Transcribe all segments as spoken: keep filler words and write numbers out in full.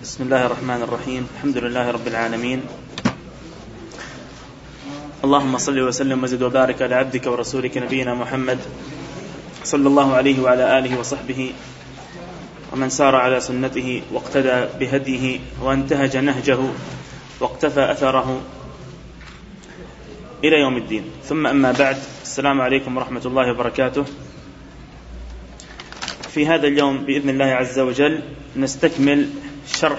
بسم الله الرحمن الرحيم. الحمد لله رب العالمين، اللهم صل وسلم وزد وبارك على عبدك ورسولك نبينا محمد صلى الله عليه وعلى آله وصحبه ومن سار على سنته واقتدى بهديه وانتهج نهجه واقتفى أثره إلى يوم الدين. ثم أما بعد، السلام عليكم ورحمة الله وبركاته. في هذا اليوم بإذن الله عز وجل نستكمل شرح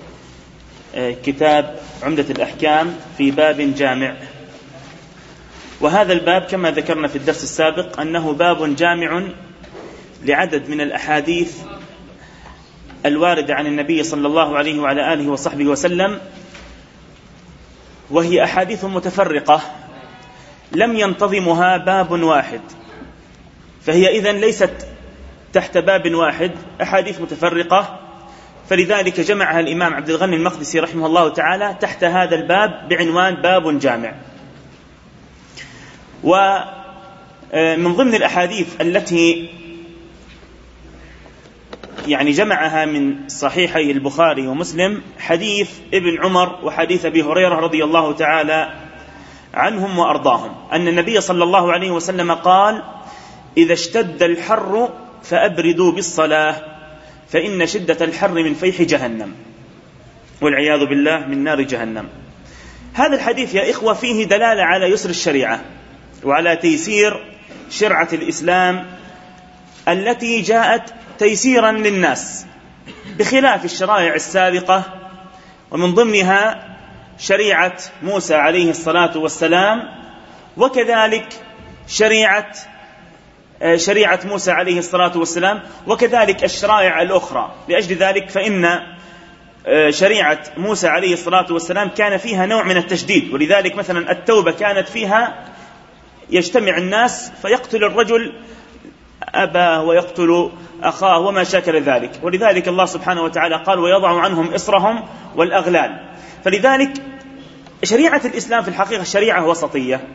كتاب عمدة الأحكام في باب جامع. وهذا الباب كما ذكرنا في الدرس السابق أنه باب جامع لعدد من الأحاديث الواردة عن النبي صلى الله عليه وعلى آله وصحبه وسلم، وهي أحاديث متفرقة لم ينتظمها باب واحد، فهي إذن ليست تحت باب واحد، أحاديث متفرقة، فلذلك جمعها الإمام عبد الغني المقدسي رحمه الله تعالى تحت هذا الباب بعنوان باب جامع. ومن ضمن الأحاديث التي يعني جمعها من صحيحي البخاري ومسلم حديث ابن عمر وحديث أبي هريرة رضي الله تعالى عنهم وأرضاهم أن النبي صلى الله عليه وسلم قال: إذا اشتد الحر فأبردوا بالصلاة فإن شدة الحر من فيح جهنم، والعياذ بالله من نار جهنم. هذا الحديث يا إخوة فيه دلالة على يسر الشريعة وعلى تيسير شرعة الإسلام التي جاءت تيسيرا للناس بخلاف الشرائع السابقة، ومن ضمنها شريعة موسى عليه الصلاة والسلام، وكذلك شريعة شريعة موسى عليه الصلاة والسلام وكذلك الشرائع الأخرى. لأجل ذلك فإن شريعة موسى عليه الصلاة والسلام كان فيها نوع من التشديد، ولذلك مثلا التوبة كانت فيها يجتمع الناس فيقتل الرجل أباه ويقتل أخاه وما شاكل ذلك، ولذلك الله سبحانه وتعالى قال: ويضع عنهم إصرهم والأغلال. فلذلك شريعة الإسلام في الحقيقة شريعة وسطية،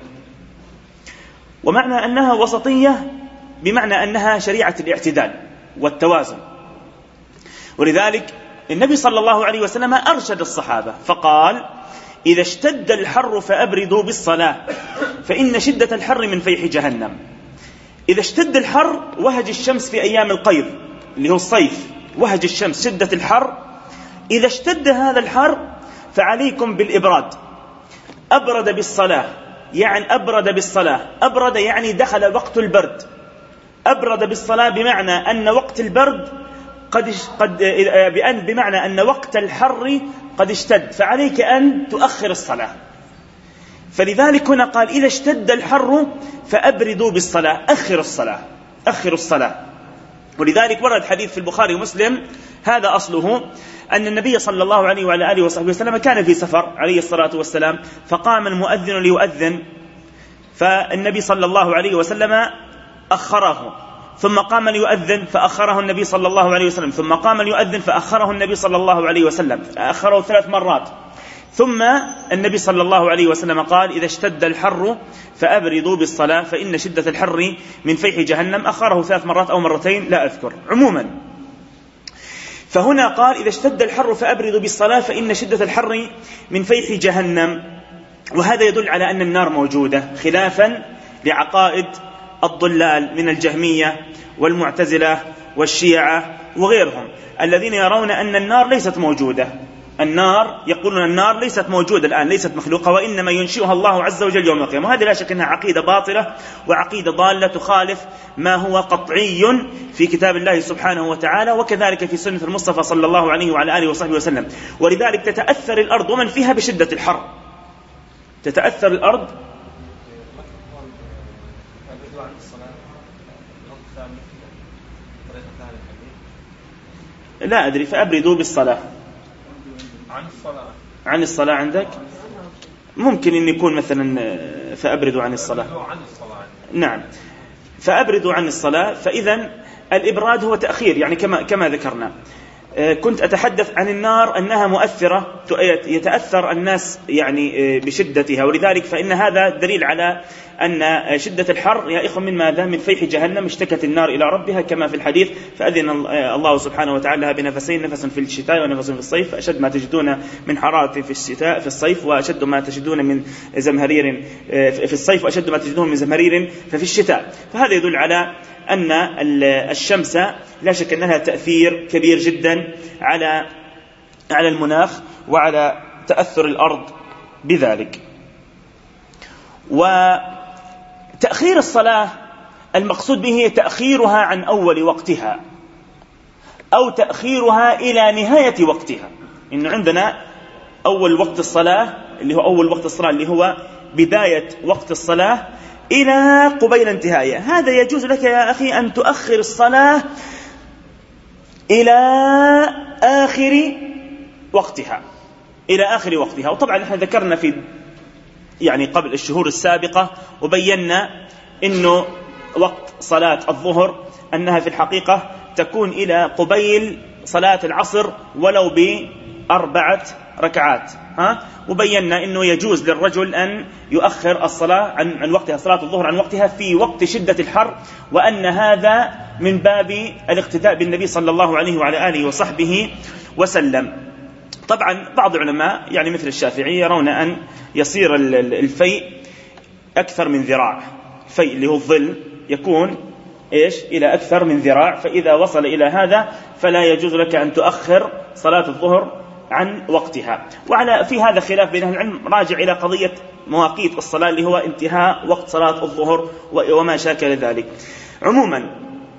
ومعنى أنها وسطية بمعنى أنها شريعة الاعتدال والتوازن. ولذلك النبي صلى الله عليه وسلم أرشد الصحابة فقال: إذا اشتد الحر فأبردوا بالصلاة فإن شدة الحر من فيح جهنم. إذا اشتد الحر، وهج الشمس في أيام القيظ اللي هو الصيف، وهج الشمس شدة الحر، إذا اشتد هذا الحر فعليكم بالإبراد. أبرد بالصلاة يعني أبرد بالصلاة، أبرد يعني دخل وقت البرد. أبرد بالصلاة بمعنى أن وقت البرد قد قد بأن بمعنى أن وقت الحر قد اشتد، فعليك أن تؤخر الصلاة. فلذلك هنا قال: إذا اشتد الحر فأبردوا بالصلاة، أخر الصلاة، أخر الصلاة. ولذلك ورد حديث في البخاري ومسلم، هذا أصله، أن النبي صلى الله عليه وعلى آله وصحبه وسلم كان في سفر عليه الصلاة والسلام، فقام المؤذن ليؤذن، فالنبي صلى الله عليه وسلم أخره، ثم قام ليؤذن فأخره النبي صلى الله عليه وسلم، ثم قام ليؤذن فأخره النبي صلى الله عليه وسلم، أخره ثلاث مرات. ثم النبي صلى الله عليه وسلم قال: إذا اشتد الحر فأبردوا بالصلاة فإن شدة الحر من فيح جهنم. أخره ثلاث مرات أو مرتين لا أذكر عموما. فهنا قال: إذا اشتد الحر فأبردوا بالصلاة فإن شدة الحر من فيح جهنم. وهذا يدل على أن النار موجودة، خلافا لعقائد الضلال من الجهمية والمعتزلة والشيعة وغيرهم الذين يرون أن النار ليست موجودة. النار يقولون النار ليست موجودة الآن، ليست مخلوقة، وإنما ينشئها الله عز وجل يوم القيامة. وهذا لا شك أنها عقيدة باطلة وعقيدة ضالة تخالف ما هو قطعي في كتاب الله سبحانه وتعالى، وكذلك في سنة المصطفى صلى الله عليه وعلى آله وصحبه وسلم. ولذلك تتأثر الأرض ومن فيها بشدة الحر، تتأثر الأرض. لا أدري، فأبردوا بالصلاة عن الصلاة عن الصلاة عندك ممكن أن يكون مثلا فأبردوا عن الصلاة. نعم، فأبردوا عن الصلاة. فإذن الإبراد هو تأخير، يعني كما كما ذكرنا. كنت أتحدث عن النار أنها مؤثرة، يتأثر الناس يعني بشدتها، ولذلك فإن هذا دليل على أن شدة الحر يا إخوة من ماذا؟ من فيح جهنم. اشتكت النار إلى ربها كما في الحديث، فأذن الله سبحانه وتعالى بنفسين، نفس في الشتاء ونفس في الصيف، فأشد ما تجدون من حرارة في الشتاء في الصيف، وأشد ما تجدون من زمهرير في الصيف، وأشد ما تجدون من زمهرير ففي الشتاء. فهذا يدل على أن الشمس لا شك أنها تأثير كبير جدا على على المناخ وعلى تأثر الأرض بذلك. وتأخير الصلاة المقصود به تأخيرها عن أول وقتها أو تأخيرها إلى نهاية وقتها. إنه عندنا أول وقت الصلاة اللي هو أول وقت الصلاة اللي هو بداية وقت الصلاة إلى قبيل انتهائها. هذا يجوز لك يا أخي أن تؤخر الصلاة إلى آخر وقتها إلى آخر وقتها. وطبعا نحن ذكرنا في يعني قبل الشهور السابقة وبينا إنه وقت صلاة الظهر أنها في الحقيقة تكون إلى قبيل صلاة العصر ولو بأربعة ركعات، ها؟ وبينا إنه يجوز للرجل أن يؤخر الصلاة عن عن وقتها، صلاة الظهر عن وقتها في وقت شدة الحر، وأن هذا من باب الاقتداء بالنبي صلى الله عليه وعلى آله وصحبه وسلم. طبعا بعض العلماء يعني مثل الشافعي يرون أن يصير الفيء أكثر من ذراع، الفيء اللي هو الظل يكون إيش إلى أكثر من ذراع، فإذا وصل إلى هذا فلا يجوز لك أن تؤخر صلاة الظهر عن وقتها. وعلى في هذا خلاف بين العلم، راجع إلى قضية مواقيت الصلاة اللي هو انتهاء وقت صلاة الظهر وما شاكل ذلك. عموما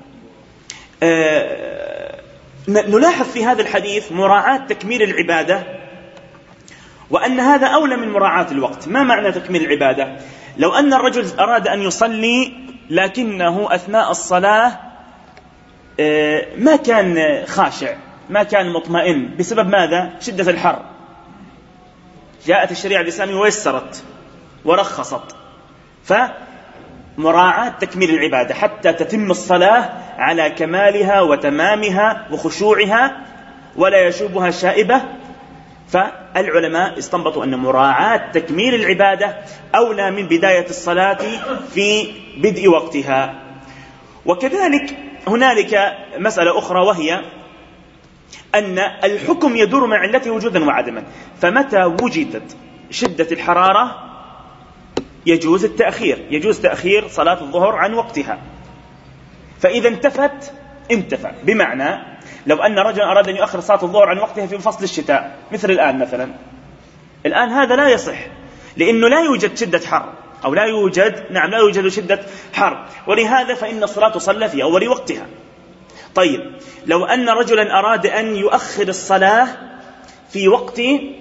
آه نلاحظ في هذا الحديث مراعاة تكميل العبادة، وأن هذا أولى من مراعاة الوقت. ما معنى تكميل العبادة؟ لو أن الرجل أراد أن يصلي لكنه أثناء الصلاة آه ما كان خاشع، ما كان مطمئن، بسبب ماذا؟ شدة الحر. جاءت الشريعة الإسلامية ويسرت ورخصت، فمراعاة تكميل العبادة حتى تتم الصلاة على كمالها وتمامها وخشوعها ولا يشوبها شائبة. فالعلماء استنبطوا أن مراعاة تكميل العبادة أولى من بداية الصلاة في بدء وقتها. وكذلك هنالك مسألة أخرى، وهي أن الحكم يدور مع علته وجودا وعدما. فمتى وجدت شدة الحرارة يجوز التأخير، يجوز تأخير صلاة الظهر عن وقتها. فإذا انتفت انتفى، بمعنى لو أن رجل أراد أن يؤخر صلاة الظهر عن وقتها في فصل الشتاء مثل الآن مثلا، الآن هذا لا يصح، لأنه لا يوجد شدة حر، أو لا يوجد نعم لا يوجد شدة حر، ولهذا فإن الصلاة تصلى في أول وقتها. طيب لو أن رجلا أراد أن يؤخر الصلاة في وقت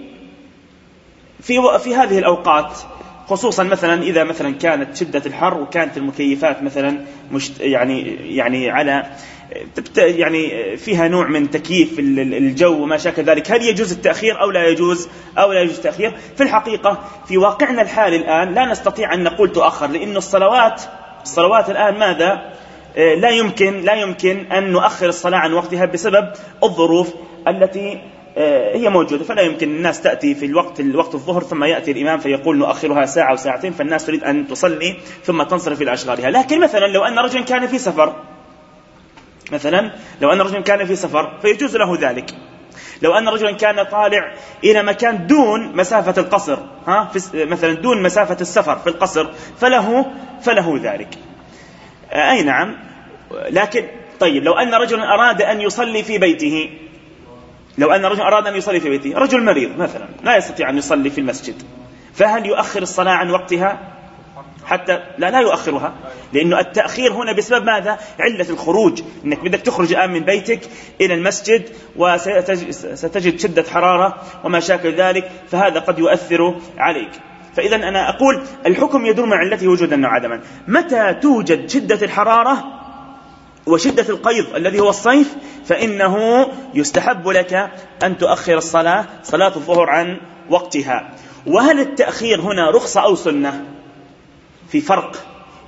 في في هذه الأوقات، خصوصا مثلا إذا مثلا كانت شدة الحر وكانت المكيفات مثلا مش يعني يعني على يعني فيها نوع من تكييف الجو وما شاكل ذلك، هل يجوز التأخير أو لا يجوز أو لا يجوز التأخير؟ في الحقيقة في واقعنا الحالي الآن لا نستطيع أن نقول تؤخر، لأن الصلوات الصلوات الآن ماذا؟ لا يمكن لا يمكن أن نؤخر الصلاة عن وقتها بسبب الظروف التي هي موجودة. فلا يمكن الناس تأتي في الوقت الوقت الظهر ثم يأتي الإمام فيقول نؤخرها ساعة وساعتين، فالناس تريد أن تصلي ثم تنصرف إلى أشغالها. لكن مثلا لو أن رجل كان في سفر، مثلا لو أن رجل كان في سفر فيجوز له ذلك. لو أن رجلا كان طالع إلى مكان دون مسافة القصر، ها مثلا دون مسافة السفر في القصر، فله فله ذلك. أي نعم. لكن طيب لو أن رجلا أراد أن يصلي في بيته، لو أن رجل أراد أن يصلي في بيته، رجل مريض مثلا لا يستطيع أن يصلي في المسجد، فهل يؤخر الصلاة عن وقتها؟ حتى لا لا يؤخرها، لأنه التأخير هنا بسبب ماذا؟ علة الخروج، إنك بدك تخرج الآن من بيتك إلى المسجد وستجد شدة حرارة وما شاكل ذلك، فهذا قد يؤثر عليك. فإذا أنا أقول الحكم يدور مع علته وجودا وعدما. متى توجد شدة الحرارة وشدة القيض الذي هو الصيف، فإنه يستحب لك أن تؤخر الصلاة صلاة الظهر عن وقتها. وهل التأخير هنا رخصة أو سنة؟ في فرق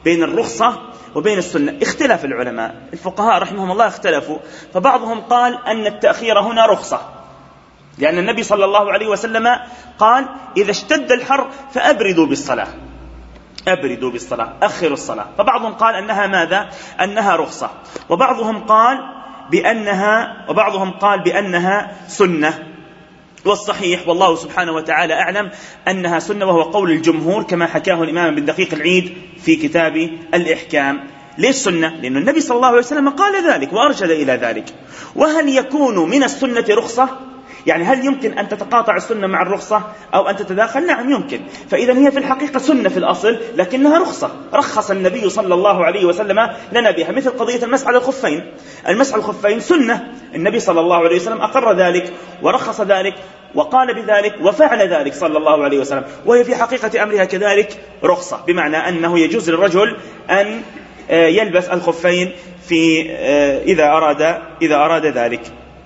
بين الرخصة وبين السنة. اختلف العلماء الفقهاء رحمهم الله اختلفوا، فبعضهم قال أن التأخير هنا رخصة، لأن النبي صلى الله عليه وسلم قال إذا اشتد الحر فأبردوا بالصلاة، أبردوا بالصلاة، أخروا الصلاة. فبعضهم قال أنها ماذا؟ أنها رخصة، وبعضهم قال بأنها وبعضهم قال بأنها سنة. والصحيح والله سبحانه وتعالى أعلم أنها سنة، وهو قول الجمهور كما حكاه الإمام بن دقيق العيد في كتاب الإحكام. ليش سنة؟ لأن النبي صلى الله عليه وسلم قال ذلك وأرشد إلى ذلك. وهل يكون من السنة رخصة؟ يعني هل يمكن أن تتقاطع السنة مع الرخصة أو أن تتداخل؟ نعم يمكن. فإذا هي في الحقيقة سنة في الأصل، لكنها رخصة رخص النبي صلى الله عليه وسلم لنا بها، مثل قضية المسح على الخفين. المسح على الخفين سنة، النبي صلى الله عليه وسلم أقر ذلك ورخص ذلك وقال بذلك وفعل ذلك صلى الله عليه وسلم، وهي في حقيقة أمرها كذلك رخصة، بمعنى أنه يجوز للرجل أن يلبس الخفين في إذا أراد إذا أراد ذلك.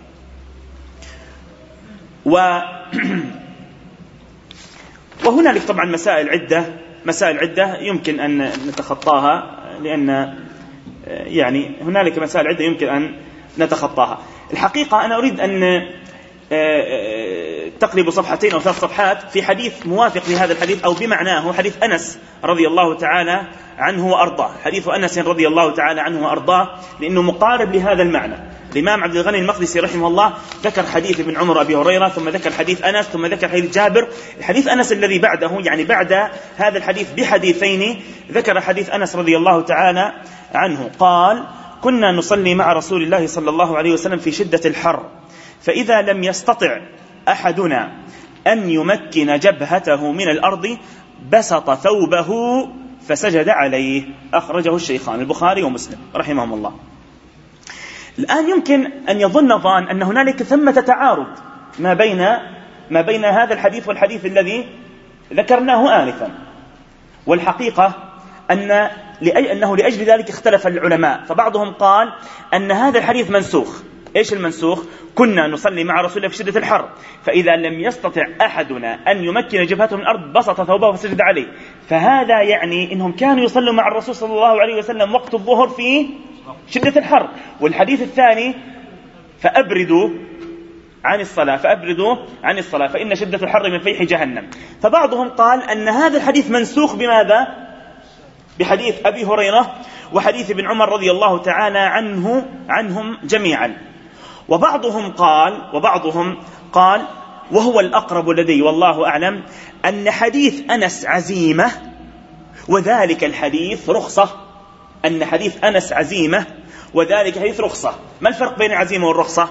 و وهنالك طبعا مسائل عدة مسائل عدة يمكن أن نتخطاها، لأن يعني هنالك مسائل عدة يمكن أن نتخطاها. الحقيقة أنا أريد أن تقلب صفحتين أو ثلاث صفحات في حديث موافق لهذا الحديث أو بمعناه، حديث أنس رضي الله تعالى عنه وأرضاه. حديث أنس رضي الله تعالى عنه وأرضاه لأنه مقارب لهذا المعنى. الإمام عبد الغني المقدسي رحمه الله ذكر حديث ابن عمر أبي هريرة، ثم ذكر حديث أنس، ثم ذكر حديث جابر. الحديث أنس الذي بعده، يعني بعد هذا الحديث بحديثين، ذكر حديث أنس رضي الله تعالى عنه قال: كنا نصلي مع رسول الله صلى الله عليه وسلم في شدة الحر، فإذا لم يستطع أحدنا أن يمكن جبهته من الأرض بسط ثوبه فسجد عليه. أخرجه الشيخان البخاري ومسلم رحمهم الله. الآن يمكن أن يظن ظان أن هنالك ثمة تعارض ما بين ما بين هذا الحديث والحديث الذي ذكرناه آنفا، والحقيقة أن لأي أنه لأجل ذلك اختلف العلماء. فبعضهم قال أن هذا الحديث منسوخ. إيش المنسوخ؟ كنا نصلي مع رسول الله في شدة الحر، فإذا لم يستطع أحدنا أن يمكن جبهته من الأرض بسط ثوبه فسجد عليه. فهذا يعني إنهم كانوا يصلوا مع الرسول صلى الله عليه وسلم وقت الظهر في شدة الحر. والحديث الثاني فأبردوا عن الصلاة فأبردوا عن الصلاة فإن شدة الحر من فيح جهنم. فبعضهم قال أن هذا الحديث منسوخ بماذا؟ بحديث أبي هريرة وحديث ابن عمر رضي الله تعالى عنه عنهم جميعا. وبعضهم قال وبعضهم قال وهو الأقرب لدي والله أعلم أن حديث أنس عزيمة وذلك الحديث رخصة. أن حديث أنس عزيمة وذلك حديث رخصة. ما الفرق بين العزيمة والرخصة؟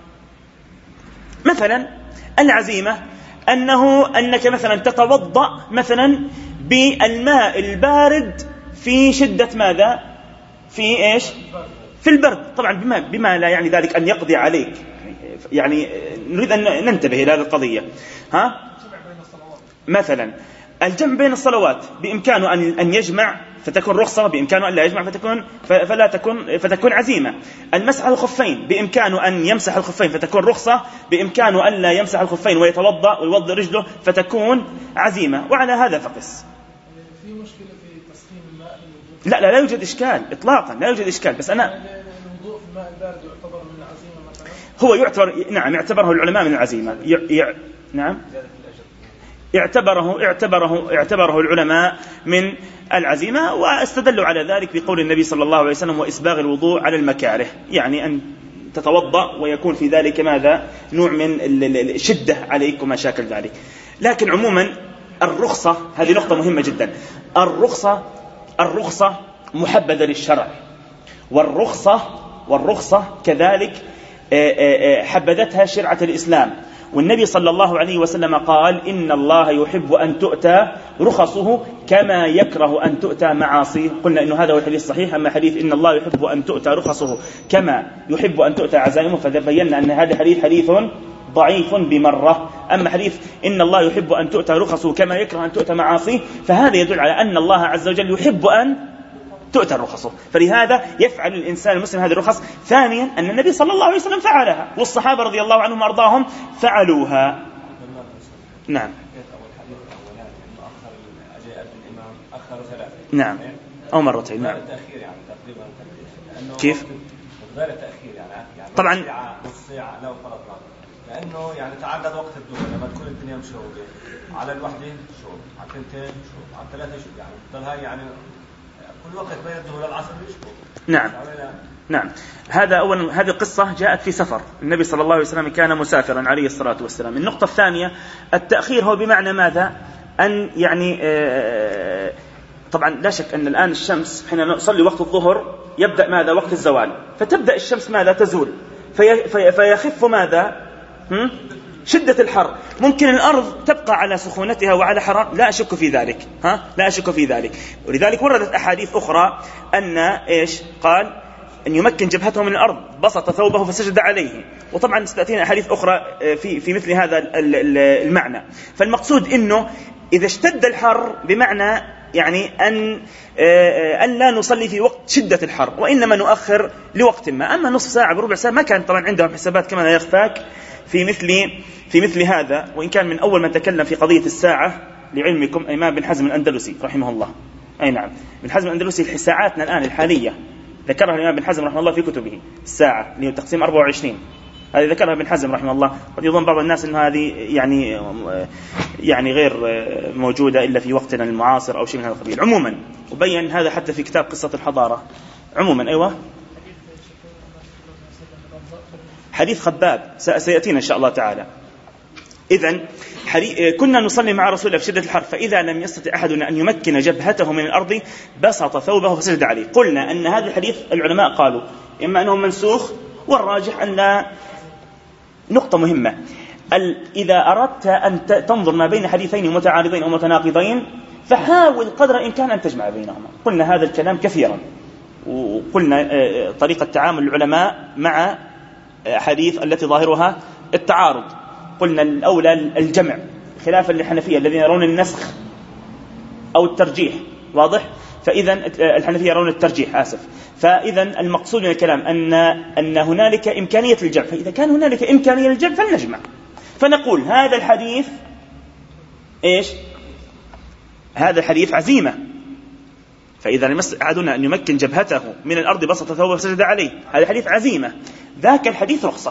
مثلا العزيمة أنه أنك مثلا تتوضأ مثلا بالماء البارد في شدة ماذا؟ في إيش؟ في البرد. طبعا بما, بما لا يعني ذلك أن يقضي عليك، يعني نريد أن ننتبه إلى هذه القضية. ها؟ مثلا الجمع بين الصلوات بإمكانه أن أن يجمع فتكون رخصة، بإمكانه أن لا يجمع فتكون فلا تكون فتكون عزيمة. المسح على الخفين بإمكانه أن يمسح الخفين فتكون رخصة، بإمكانه أن لا يمسح الخفين ويتوضأ ويوضأ رجله فتكون عزيمة. وعلى هذا فقس. في مشكلة في تسخين الماء؟ لا لا لا يوجد إشكال إطلاقا، لا يوجد إشكال. بس أنا الوضوء في الماء البارد يعتبر من العزيمة مثلا؟ هو يعتبر، نعم يعتبره العلماء من العزيمة. ي... ي... نعم اعتبره اعتبره اعتبره العلماء من العزيمة، واستدلوا على ذلك بقول النبي صلى الله عليه وسلم: وإسباغ الوضوء على المكاره، يعني أن تتوضأ ويكون في ذلك ماذا؟ نوع من الشدة عليك وما شاكل ذلك. لكن عموما الرخصة هذه نقطة مهمة جدا. الرخصة الرخصة محبذة للشرع، والرخصة والرخصة كذلك حبذتها شرعة الإسلام. والنبي صلى الله عليه وسلم قال: إن الله يحب أن تؤتى رخصه كما يكره أن تؤتى معاصيه. قلنا إنه هذا هو الحديث الصحيح. أما حديث إن الله يحب أن تؤتى رخصه كما يحب أن تؤتى عزائمه فبينا أن هذا الحديث حديث ضعيف بمرة. أما حديث إن الله يحب أن تؤتى رخصه كما يكره أن تؤتى معاصيه فهذا يدل على أن الله عز وجل يحب أن تؤتى رخصه، فلهذا يفعل الإنسان المسلم هذه الرخص. ثانيا أن النبي صلى الله عليه وسلم فعلها والصحابة رضي الله عنهم وأرضاهم فعلوها. نعم. نعم. أو مرتين. نعم. كيف؟ مقدار التأخير يعني يعني طبعا نص ساعة لو فرضنا، لأنه يعني تعدد وقت الظهر لما تكون الدنيا مشوبة على الوحدة شوب، على الثنتين شوب، على الثلاثة شوب، يعني تضل هاي يعني كل وقت بين الظهر والعصر يشبه. نعم. نعم. هذا أول هذه القصة جاءت في سفر، النبي صلى الله عليه وسلم كان مسافرا عليه الصلاة والسلام. النقطة الثانية التأخير هو بمعنى ماذا؟ أن يعني آه طبعا لا شك أن الآن الشمس حين نصلي وقت الظهر يبدأ ماذا؟ وقت الزوال، فتبدأ الشمس ماذا؟ تزول، في في فيخف ماذا؟ هم؟ شدة الحر. ممكن الأرض تبقى على سخونتها وعلى حرارة، لا أشك في ذلك، ها لا أشك في ذلك. ولذلك وردت أحاديث أخرى أن إيش قال؟ أن يمكن جبهته من الأرض، بسط ثوبه فسجد عليه. وطبعا ستأتينا أحاديث أخرى في في مثل هذا المعنى. فالمقصود إنه إذا اشتد الحر بمعنى يعني أن أن لا نصلي في وقت شدة الحر، وإنما نؤخر لوقت ما. أما نصف ساعة بربع ساعة ما كان طبعا عندهم حسابات كما لا يخفاك في مثل في مثل هذا. وإن كان من أول من تكلم في قضية الساعة لعلمكم الإمام بن حزم الأندلسي رحمه الله. أي نعم، بن حزم الأندلسي ساعاتنا الآن الحالية ذكرها الإمام بن حزم رحمه الله في كتبه، الساعة اللي هو تقسيم أربعة وعشرين، هذه ذكرها ابن حزم رحمه الله. قد يظن بعض الناس أن هذه يعني يعني غير موجودة إلا في وقتنا المعاصر أو شيء من هذا القبيل. عموما وبين هذا حتى في كتاب قصة الحضارة. عموما أيوة حديث خباب سيأتينا إن شاء الله تعالى. إذن كنا نصلي مع رسول الله في شدة الحر، فإذا لم يستطع أحدنا أن يمكن جبهته من الأرض بسط ثوبه فسجد عليه. قلنا أن هذا الحديث العلماء قالوا إما أنه منسوخ، والراجح أن نقطة مهمة، إذا أردت أن تنظر ما بين حديثين متعارضين أو متناقضين فحاول قدر الإمكان أن تجمع بينهما. قلنا هذا الكلام كثيرا، وقلنا طريقة تعامل العلماء مع حديث التي ظاهرها التعارض. قلنا الأولى الجمع خلافا للحنفية الذين يرون النسخ أو الترجيح، واضح؟ فإذا الحنفية يرون الترجيح، آسف. فإذا المقصود من الكلام أن أن هنالك إمكانية الجمع، فإذا كان هنالك إمكانية للجمع فلنجمع، فنقول هذا الحديث إيش؟ هذا الحديث عزيمة، فإذا لم أحدنا أن يمكن جبهته من الأرض بسط ثوبه فسجد عليه، هذا الحديث عزيمة. ذاك الحديث رخصة.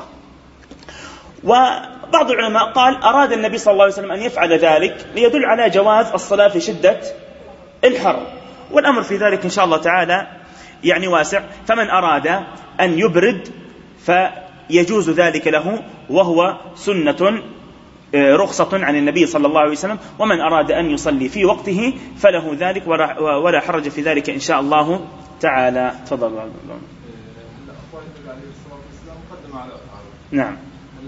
وبعض العلماء قال أراد النبي صلى الله عليه وسلم أن يفعل ذلك ليدل على جواز الصلاة في شدة الحر، والأمر في ذلك إن شاء الله تعالى يعني واسع. فمن أراد أن يبرد فيجوز ذلك له، وهو سنة رخصة عن النبي صلى الله عليه وسلم. ومن أراد أن يصلي في وقته فله ذلك ولا حرج في ذلك إن شاء الله تعالى. تفضل. نعم.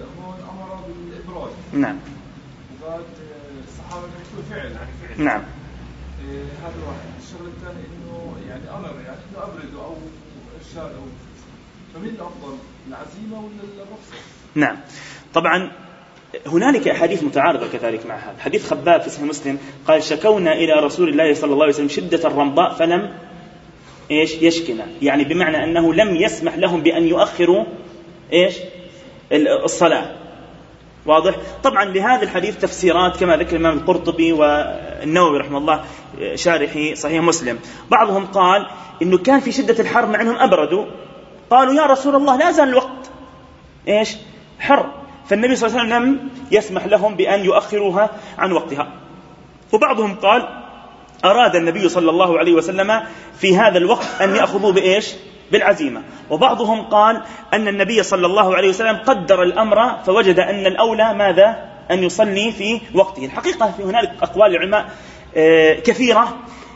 نعم. وقال الصحابة يقولوا فعل يعني فعل. نعم. هذا واحد. الشغل الثاني إنه يعني أمر يعني إنه أبرد أو إرشاد أو فمن الأفضل العزيمة ولا الرخصة؟ نعم. طبعا هنالك أحاديث متعارضة كذلك مع هذا. حديث خباب في صحيح مسلم قال شكونا إلى رسول الله صلى الله عليه وسلم شدة الرمضاء فلم إيش يشكنا، يعني بمعنى أنه لم يسمح لهم بأن يؤخروا إيش الصلاة، واضح؟ طبعا لهذا الحديث تفسيرات كما ذكر الإمام القرطبي والنووي رحمه الله شارحي صحيح مسلم. بعضهم قال إنه كان في شدة الحر مع أنهم أبردوا، قالوا يا رسول الله لا زال الوقت إيش حر، فالنبي صلى الله عليه وسلم لم يسمح لهم بأن يؤخروها عن وقتها. وبعضهم قال أراد النبي صلى الله عليه وسلم في هذا الوقت أن يأخذوا بإيش بالعزيمة. وبعضهم قال أن النبي صلى الله عليه وسلم قدر الأمر فوجد أن الأولى ماذا أن يصلي في وقته. الحقيقة في هنالك أقوال العلماء كثيرة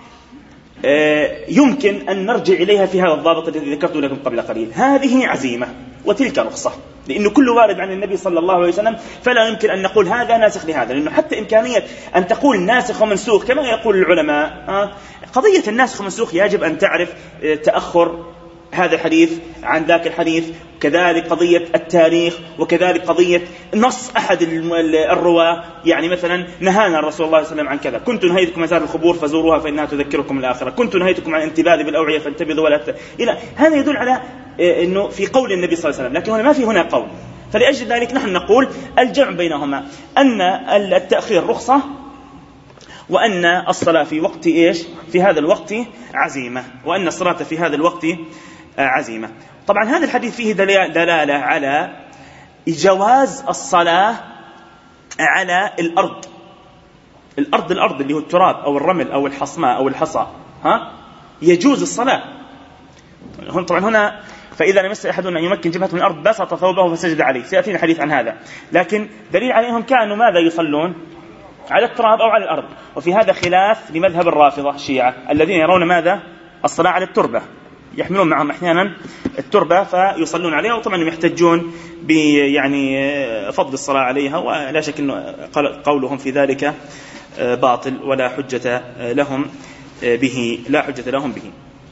يمكن أن نرجع إليها في هذا الضابط الذي ذكرته لكم قبل قليل. هذه عزيمة وتلك رخصة، لأنه كل وارد عن النبي صلى الله عليه وسلم، فلا يمكن أن نقول هذا ناسخ لهذا، لأنه حتى إمكانية أن تقول ناسخ ومنسوخ كما يقول العلماء، قضية الناسخ ومنسوخ يجب أن تعرف تأخر هذا الحديث عن ذاك الحديث، كذلك قضية التاريخ، وكذلك قضية نص أحد الرواة. يعني مثلا نهانا الرسول الله صلى الله عليه وسلم عن كذا، كنت نهيتكم مزار الخبور فزوروها فإنها تذكركم الآخرة، كنت نهيتكم عن الانتباذ بالأوعية فانتبذوا ولا ت... إلى هذا يدل على أنه في قول النبي صلى الله عليه وسلم، لكن هنا ما في هنا قول. فلأجل ذلك نحن نقول الجمع بينهما، أن التأخير رخصة وأن الصلاة في وقت إيش في هذا الوقت عزيمة وأن الصلاة في هذا الوقت عزيمة. طبعا هذا الحديث فيه دلالة على جواز الصلاة على الأرض الأرض الأرض اللي هو التراب أو الرمل أو الحصماء أو الحصى، ها يجوز الصلاة. طبعا هنا فإذا لم يستطع أحد أن يمكن جبهته من الأرض بسط ثوبه فسجد عليه، سيأتينا الحديث عن هذا، لكن دليل عليهم كانوا ماذا يصلون على التراب أو على الأرض. وفي هذا خلاف لمذهب الرافضة الشيعة الذين يرون ماذا الصلاة على التربة، يحملون معهم أحيانا التربة فيصلون عليها، وطبعا يحتجون يعني فضل الصلاة عليها، ولا شك أن قولهم في ذلك باطل ولا حجة لهم به لا حجة لهم به.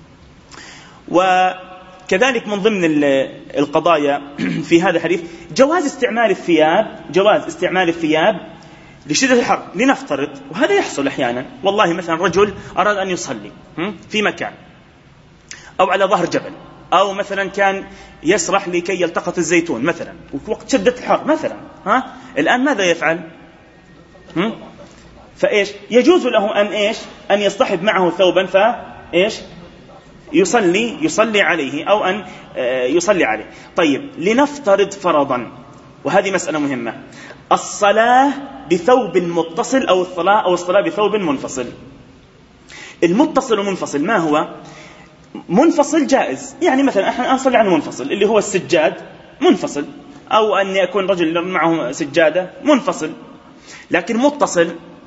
وكذلك من ضمن القضايا في هذا الحديث جواز استعمال الثياب جواز استعمال الثياب لشدة الحر. لنفترض وهذا يحصل أحيانا، والله مثلا رجل أراد أن يصلي في مكان أو على ظهر جبل، أو مثلا كان يسرح لكي يلتقط الزيتون مثلا وقت شدة الحر مثلا، ها الآن ماذا يفعل؟ هم؟ فإيش يجوز له أن إيش أن يصطحب معه ثوبا فإيش يصلي يصلي عليه أو أن يصلي عليه. طيب لنفترض فرضا، وهذه مسألة مهمة، الصلاة بثوب متصل أو الصلاة أو الصلاة بثوب منفصل. المتصل والمنفصل ما هو؟ منفصل جائز، يعني مثلا احنا نصلي على منفصل اللي هو السجاد منفصل، أو أن يكون رجل معه سجادة منفصل. لكن متصل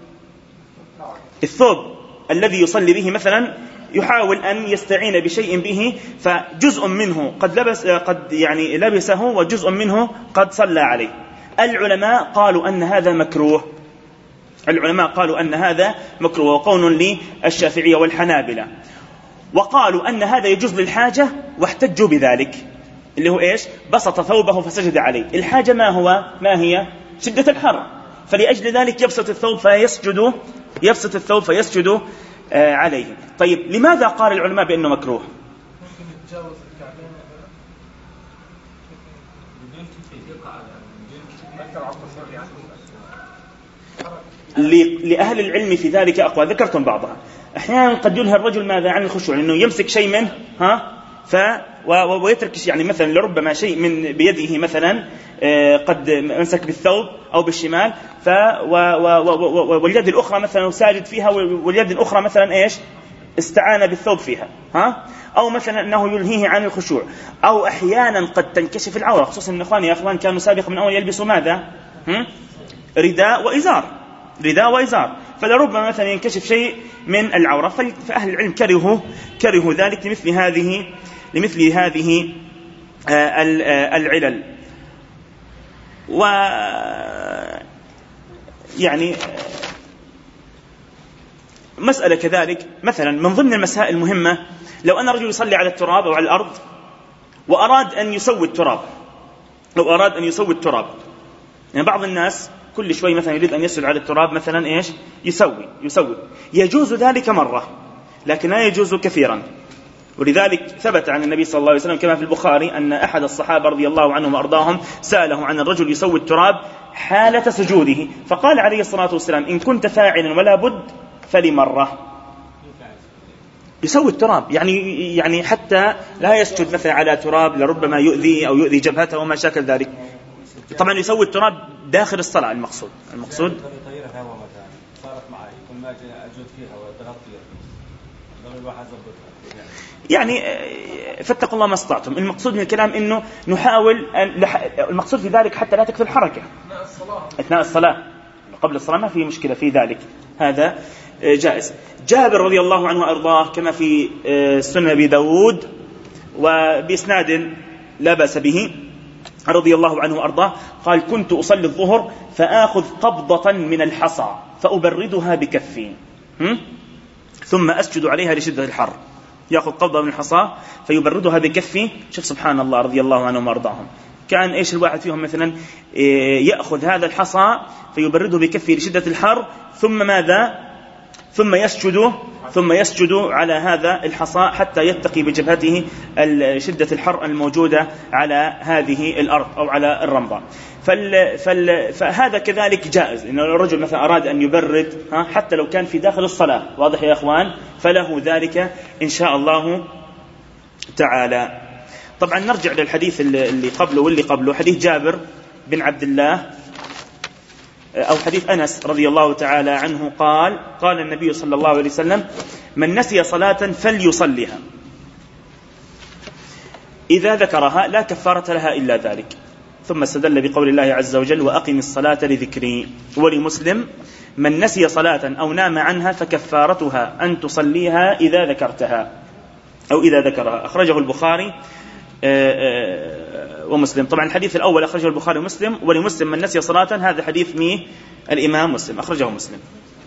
الثوب الذي يصلي به مثلا يحاول أن يستعين بشيء به، فجزء منه قد لبس قد يعني لبسه وجزء منه قد صلى عليه. العلماء قالوا أن هذا مكروه العلماء قالوا أن هذا مكروه وقول للشافعية والحنابلة، وقالوا أن هذا يجوز للحاجة واحتجوا بذلك، اللي هو إيش بسط ثوبه فسجد عليه. الحاجة ما هو ما هي شدة الحر، فلأجل ذلك يبسط الثوب فيسجد يبسط الثوب فيسجد آه عليه. طيب لماذا قال العلماء بأنه مكروه؟ لأهل العلم في ذلك أقوى، ذكرتم بعضها. أحيانا قد ينهى الرجل ماذا عن الخشوع، لأنه يمسك شيء منه ها ف ويترك يعني مثلا لربما شيء من بيده مثلا قد مسك بالثوب أو بالشمال، ف واليد الأخرى مثلا ساجد فيها، واليد الأخرى مثلا إيش استعان بالثوب فيها، ها أو مثلا أنه يلهيه عن الخشوع. أو أحيانا قد تنكشف العورة، خصوصا من إخواني يا أخوان كانوا سابقا من أول يلبسوا ماذا هم؟ رداء وإزار رداء وإزار فلربما مثلا ينكشف شيء من العورة، فأهل العلم كرهوا كرهوا ذلك لمثل هذه لمثل هذه العلل. و يعني مسألة كذلك مثلا من ضمن المسائل المهمة، لو أن رجل يصلي على التراب أو على الأرض وأراد أن يسوي التراب لو أراد أن يسوي التراب يعني بعض الناس كل شوي مثلا يريد أن يسجد على التراب مثلا إيش يسوي يسوي يجوز ذلك مرة، لكن لا يجوز كثيرا. ولذلك ثبت عن النبي صلى الله عليه وسلم كما في البخاري أن أحد الصحابة رضي الله عنهم وأرضاهم سأله عن الرجل يسوي التراب حالة سجوده، فقال عليه الصلاة والسلام إن كنت فاعلا ولا بد فلمرة يسوي التراب، يعني يعني حتى لا يسجد مثلا على تراب لربما يؤذي أو يؤذي جبهته وما شاكل ذلك. طبعا يسوي التراب داخل الصلاة المقصود المقصود يعني فاتقوا الله ما استطعتم. المقصود من الكلام إنه نحاول أن المقصود في ذلك حتى لا تكثر الحركة أثناء الصلاة، قبل الصلاة ما في مشكلة في ذلك، هذا جائز. جابر رضي الله عنه وأرضاه كما في سنن أبي داود وبإسناد لا بأس به رضي الله عنه وأرضاه قال كنت أصلي الظهر فآخذ قبضة من الحصى فأبردها بكفي ثم أسجد عليها لشدة الحر. يأخذ قبضة من الحصى فيبردها بكفي. شوف سبحان الله رضي الله عنهم وأرضاهم، كان إيش الواحد فيهم مثلا يأخذ هذا الحصى فيبرده بكفي لشدة الحر ثم ماذا ثم يسجد ثم يسجد على هذا الحصى حتى يتقي بجبهته شدة الحر الموجودة على هذه الأرض أو على الرمضة. فال فال فهذا كذلك جائز، إن الرجل مثلا أراد أن يبرد حتى لو كان في داخل الصلاة، واضح يا أخوان، فله ذلك إن شاء الله تعالى. طبعا نرجع للحديث اللي قبله واللي قبله، حديث جابر بن عبد الله أو حديث أنس رضي الله تعالى عنه قال قال النبي صلى الله عليه وسلم: من نسي صلاة فليصليها، إذا ذكرها لا كفارة لها إلا ذلك. ثم استدل بقول الله عز وجل: وأقم الصلاة لذكري. ولمسلم: من نسي صلاة أو نام عنها فكفارتها أن تصليها إذا ذكرتها أو إذا ذكرها. أخرجه البخاري ومسلم. طبعا الحديث الأول أخرجه البخاري ومسلم، ولمسلم: من نسي صلاة، هذا حديث مين؟ الإمام مسلم، أخرجه مسلم.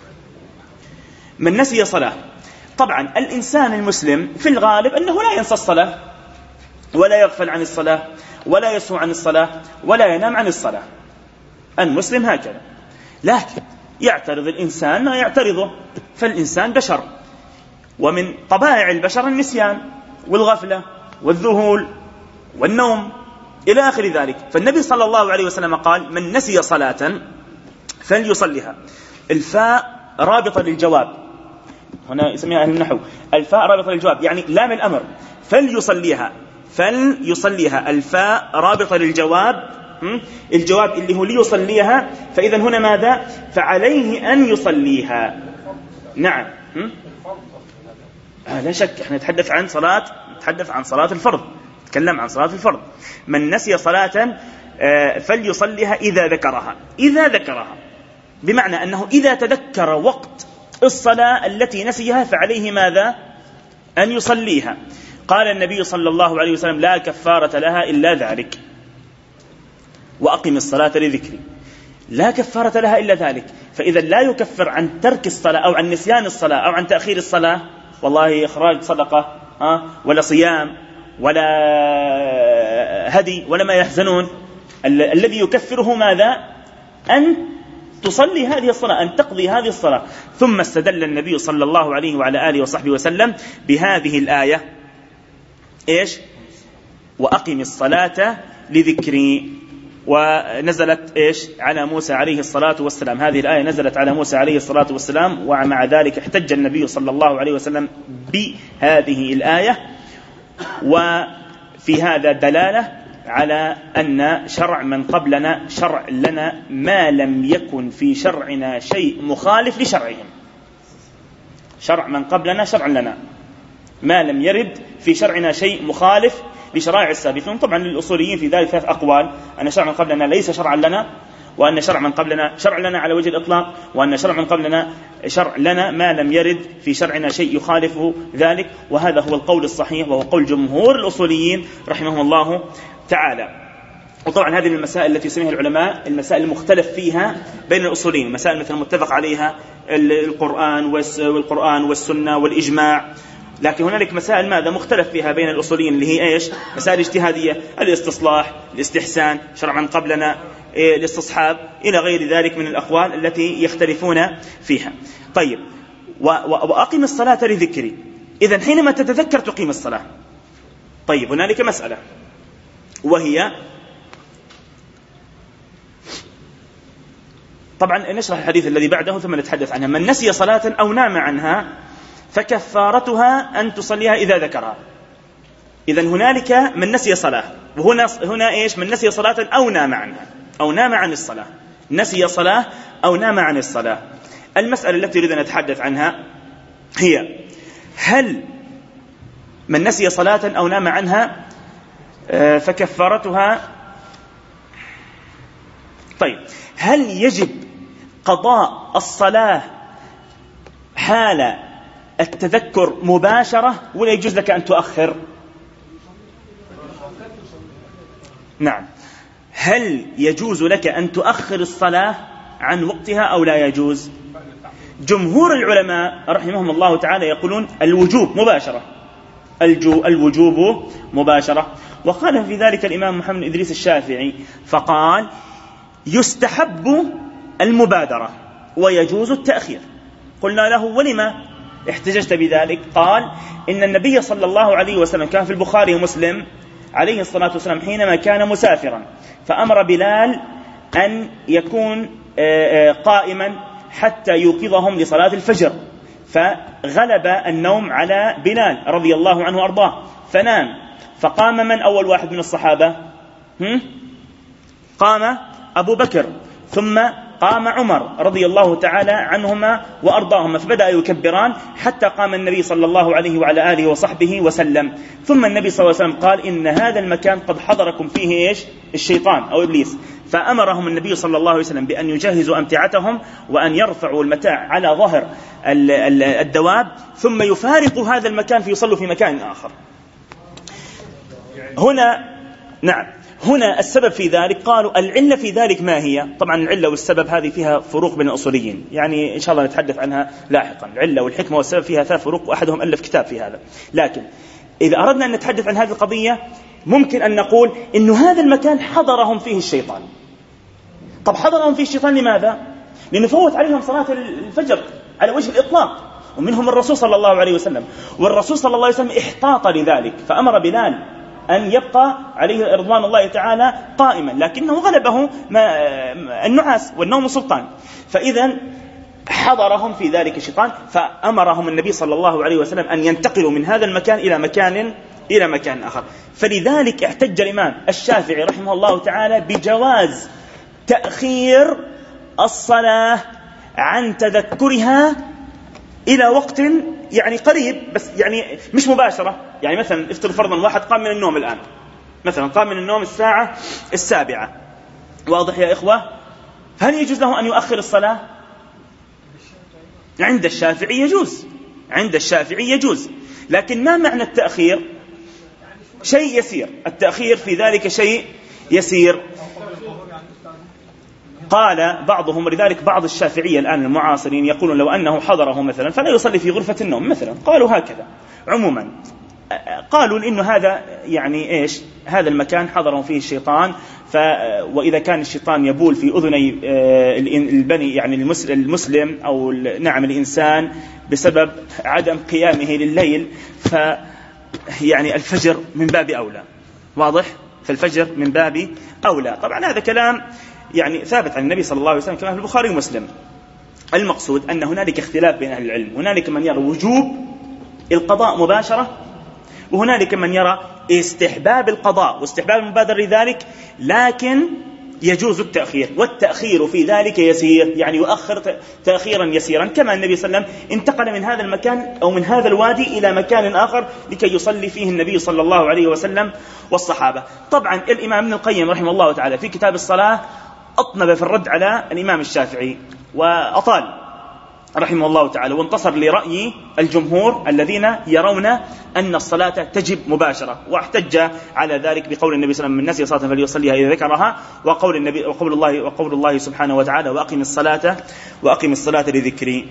من نسي صلاة، طبعا الإنسان المسلم في الغالب أنه لا ينسى الصلاة ولا يغفل عن الصلاة ولا يسهو عن الصلاة ولا ينام عن الصلاة، المسلم هكذا. لكن يعترض الإنسان ما يعترضه، فالإنسان بشر، ومن طبائع البشر النسيان والغفلة والذهول والنوم إلى آخر ذلك. فالنبي صلى الله عليه وسلم قال: من نسي صلاة فليصليها. الفاء رابطة للجواب، هنا يسميها أهل النحو الفاء رابطة للجواب، يعني لام الأمر، فليصليها فليصليها، الفاء رابطة للجواب، الجواب اللي هو ليصليها، فإذا هنا ماذا؟ فعليه أن يصليها. نعم، آه لا شك، احنا نتحدث عن صلاة نتحدث عن صلاة الفرض، نتكلم عن صلاة الفرض. من نسي صلاة فليصليها إذا ذكرها. إذا ذكرها بمعنى أنه إذا تذكر وقت الصلاة التي نسيها فعليه ماذا؟ أن يصليها. قال النبي صلى الله عليه وسلم: لا كفارة لها إلا ذلك، وأقم الصلاة لذكري. لا كفارة لها إلا ذلك، فإذا لا يكفر عن ترك الصلاة أو عن نسيان الصلاة أو عن تأخير الصلاة، والله إخراج صدقة ها ولا صيام ولا هدي ولا ما يحزنون، الذي يكفره ماذا؟ أن تصلي هذه الصلاة، أن تقضي هذه الصلاة. ثم استدل النبي صلى الله عليه وعلى آله وصحبه وسلم بهذه الآية، إيش؟ وأقم الصلاة لذكري. ونزلت إيش؟ على موسى عليه الصلاة والسلام. هذه الآية نزلت على موسى عليه الصلاة والسلام، ومع ذلك احتج النبي صلى الله عليه وسلم بهذه الآية. وفي هذا دلالة على أن شرع من قبلنا شرع لنا ما لم يكن في شرعنا شيء مخالف لشرعهم. شرع من قبلنا شرع لنا ما لم يرد في شرعنا شيء مخالف لشرائع السابقين. طبعا للأصوليين في ذلك ثلاث أقوال: أن شرع من قبلنا ليس شرعا لنا، وأن شرع من قبلنا شرع لنا على وجه الإطلاق، وأن شرع من قبلنا شرع لنا ما لم يرد في شرعنا شيء يخالفه ذلك. وهذا هو القول الصحيح، وهو قول جمهور الأصوليين رحمهم الله تعالى. وطبعا هذه المسائل التي يسميها العلماء المسائل المختلف فيها بين الأصوليين، مسائل مثل المتفق عليها القرآن والقرآن والسنة والإجماع. لكن هنالك مسائل ماذا مختلف فيها بين الأصوليين، اللي هي إيش؟ مسائل اجتهادية، الاستصلاح، الاستحسان، شرع من قبلنا، الاستصحاب، إلى غير ذلك من الأقوال التي يختلفون فيها. طيب، وأقم الصلاة لذكري، إذن حينما تتذكر تقيم الصلاة. طيب، هنالك مسألة، وهي طبعا نشرح الحديث الذي بعده ثم نتحدث عنها. من نسي صلاة أو نام عنها فكفارتها أن تصليها إذا ذكرها. إذن هنالك من نسي صلاة، وهنا هنا إيش؟ من نسي صلاة أو نام عنها، أو نام عن الصلاة، نسي صلاة أو نام عن الصلاة. المسألة التي نريد أن نتحدث عنها هي: هل من نسي صلاة أو نام عنها فكفارتها، طيب هل يجب قضاء الصلاة حال التذكر مباشرة ولا يجوز لك أن تؤخر؟ نعم، هل يجوز لك أن تؤخر الصلاة عن وقتها أو لا يجوز؟ جمهور العلماء رحمهم الله تعالى يقولون الوجوب مباشرة، الجو الوجوب مباشرة. وقال في ذلك الإمام محمد إدريس الشافعي فقال: يستحب المبادرة ويجوز التأخير. قلنا له: ولما؟ احتججت بذلك؟ قال إن النبي صلى الله عليه وسلم كان في البخاري ومسلم عليه الصلاة والسلام حينما كان مسافرا فأمر بلال أن يكون قائما حتى يوقظهم لصلاة الفجر، فغلب النوم على بلال رضي الله عنه وأرضاه فنام، فقام من أول واحد من الصحابة؟ هم؟ قام أبو بكر، ثم قام عمر رضي الله تعالى عنهما وأرضاهما، فبدأ يكبران حتى قام النبي صلى الله عليه وعلى آله وصحبه وسلم. ثم النبي صلى الله عليه وسلم قال إن هذا المكان قد حضركم فيه إيش؟ الشيطان أو إبليس، فأمرهم النبي صلى الله عليه وسلم بأن يجهزوا أمتعتهم وأن يرفعوا المتاع على ظهر الدواب ثم يفارقوا هذا المكان فيصلوا في مكان آخر. هنا نعم هنا السبب في ذلك، قالوا العلة في ذلك ما هي؟ طبعا العلة والسبب هذه فيها فروق بين الأصوليين، يعني إن شاء الله نتحدث عنها لاحقا. العلة والحكمة والسبب فيها ثلاث فروق وأحدهم ألف كتاب في هذا، لكن إذا أردنا أن نتحدث عن هذه القضية ممكن أن نقول إنه هذا المكان حضرهم فيه الشيطان. طب حضرهم فيه الشيطان لماذا؟ لأنه فوت عليهم صلاة الفجر على وجه الإطلاق، ومنهم الرسول صلى الله عليه وسلم، والرسول صلى الله عليه وسلم احتاط لذلك فأمر بلال أن يبقى عليه رضوان الله تعالى قائما، لكنه غلبه النعاس والنوم سلطان، فإذا حضرهم في ذلك الشيطان، فأمرهم النبي صلى الله عليه وسلم أن ينتقلوا من هذا المكان إلى مكان إلى مكان آخر. فلذلك احتج الإمام الشافعي رحمه الله تعالى بجواز تأخير الصلاة عن تذكرها إلى وقت يعني قريب، بس يعني مش مباشرة. يعني مثلا افترض فرضا واحد قام من النوم الآن، مثلا قام من النوم الساعة السابعة، واضح يا إخوة؟ هل يجوز له أن يؤخر الصلاة؟ عند الشافعي يجوز، عند الشافعي يجوز، لكن ما معنى التأخير؟ شيء يسير، التأخير في ذلك شيء يسير. قال بعضهم، لذلك بعض الشافعية الآن المعاصرين يقولون لو أنه حضره مثلا فلا يصلي في غرفة النوم مثلا، قالوا هكذا عموما، قالوا إنه هذا يعني إيش؟ هذا المكان حضره فيه الشيطان، ف وإذا كان الشيطان يبول في أذني البني يعني المسلم أو نعم الإنسان بسبب عدم قيامه لليل، ف يعني الفجر من باب أولى، واضح؟ فالفجر من باب أولى. طبعا هذا كلام يعني ثابت عن النبي صلى الله عليه وسلم كما في البخاري ومسلم. المقصود أن هنالك اختلاف بين أهل العلم، هنالك من يرى وجوب القضاء مباشرة، وهنالك من يرى استحباب القضاء واستحباب المبادرة لذلك، لكن يجوز التأخير، والتأخير في ذلك يسير، يعني يؤخر تأخيرا يسيرا، كما النبي صلى الله عليه وسلم انتقل من هذا المكان أو من هذا الوادي إلى مكان آخر لكي يصلي فيه النبي صلى الله عليه وسلم والصحابة. طبعا الإمام ابن القيم رحمه الله تعالى في كتاب الصلاة أطنب في الرد على الإمام الشافعي وأطال رحمه الله تعالى، وانتصر لرأي الجمهور الذين يرون أن الصلاة تجب مباشرة، واحتج على ذلك بقول النبي صلى الله عليه وسلم من نسي صلاة فليصليها إذا ذكرها، وقول النبي وقول الله وقول الله سبحانه وتعالى وأقم الصلاة وأقم الصلاة لذكري.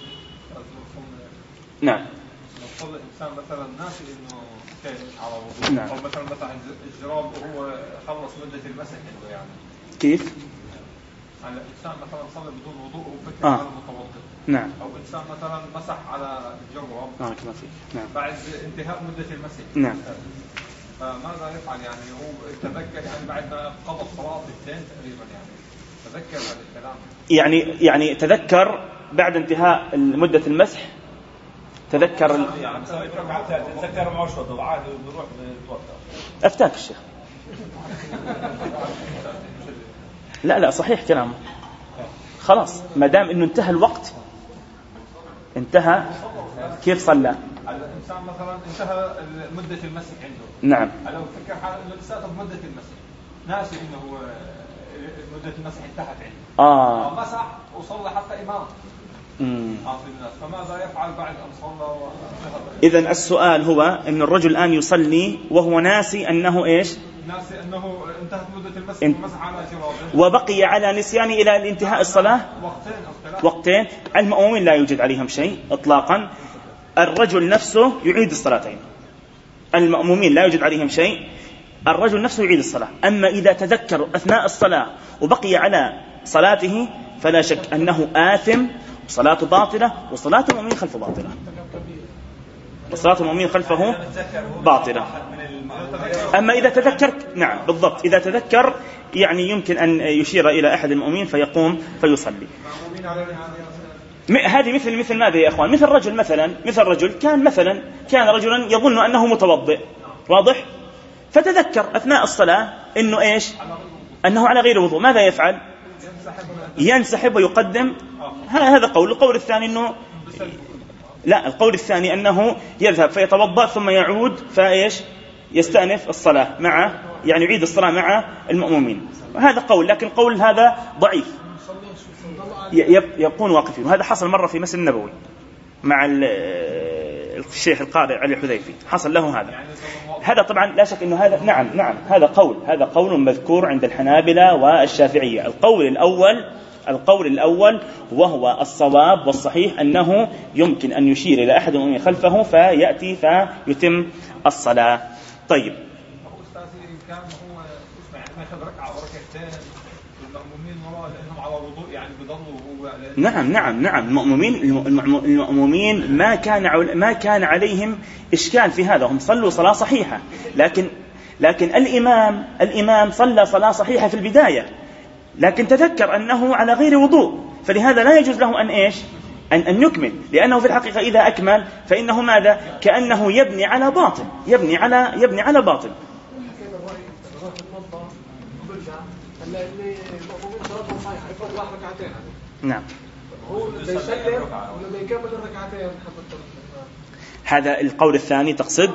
نعم. لو الإنسان مثلا ناسي إنه كان على وضوء، نعم. أو مثلا مثلا الجراب وهو خلص مدة المسح يعني كيف؟ على إنسان مثلا صلى بدون وضوء وفكر آه. على المتوضئ، نعم. أو إنسان مثلا مسح على الجراب آه. نعم. بعد انتهاء مدة المسح، نعم. فماذا يفعل؟ يعني هو تذكر يعني بعد ما قضى الصلاة الثاني تقريبا، يعني تذكر هذا الكلام، يعني يعني تذكر بعد انتهاء مدة المسح، تذكر ال... يعني تذكر ما شو وضوء عادي بيروح يتوضأ. أفتاك الشيخ. لا لا صحيح كلامه، خلاص ما دام انه انتهى الوقت انتهى، كيف صلى؟ الانسان مثلا انتهى مده المسح عنده، نعم، لو فكر حاله انه لسه مده المسح ناسي انه مده المسح انتهت عنده، اه مسح وصلى حتى امام امم فماذا يفعل بعد ان صلى؟ اذا السؤال هو ان الرجل الان يصلي وهو ناسي انه ايش؟ ناسي أنه انتهت مدة المسح ومسح على جرابه، وبقي على نسيانه إلى انتهاء الصلاة وقتين وقتين. المأمومين لا يوجد عليهم شيء إطلاقا، الرجل نفسه يعيد الصلاتين، المأمومين لا يوجد عليهم شيء، الرجل نفسه يعيد الصلاة. أما إذا تذكر أثناء الصلاة وبقي على صلاته فلا شك أنه آثم صلاته باطلة وصلاة المؤمن خلفه باطلة، وصلاة المؤمن خلفه باطلة. أما إذا تذكر، نعم بالضبط، إذا تذكر يعني يمكن أن يشير إلى أحد المؤمنين فيقوم فيصلي. هذه مثل مثل ماذا يا أخوان؟ مثل رجل مثلا، مثل رجل كان مثلا كان رجلا يظن أنه متوضئ، واضح؟ فتذكر أثناء الصلاة إنه إيش؟ أنه على غير وضوء، ماذا يفعل؟ ينسحب ويقدم. هذا قول. القول الثاني أنه لا، القول الثاني أنه يذهب فيتوضأ ثم يعود فإيش؟ يستأنف الصلاة مع يعني يعيد الصلاة مع المأمومين. هذا قول، لكن قول هذا ضعيف، يكون واقفين. وهذا حصل مرة في مسجد النبوي مع الشيخ القارئ علي الحذيفي، حصل له هذا. هذا طبعا لا شك أنه هذا نعم نعم هذا قول، هذا قول مذكور عند الحنابلة والشافعية. القول الأول القول الأول وهو الصواب والصحيح أنه يمكن أن يشير إلى أحد المؤمنين خلفه فيأتي فيتم الصلاة. طيب، كان هو ياخذ ركعة أو ركعتين المأمومين وراء لأنهم على وضوء يعني بيضلوا هو. نعم نعم نعم المأمومين المأمومين ما كان ما كان عليهم إشكال في هذا، هم صلوا صلاة صحيحة، لكن لكن الإمام الإمام صلى صلاة صحيحة في البداية، لكن تذكر أنه على غير وضوء، فلهذا لا يجوز له أن إيش أن أن يكمل، لأنه في الحقيقة إذا أكمل فإنه ماذا؟ كأنه يبني على باطل، يبني على يبني على باطل. نعم. هذا القول الثاني تقصد؟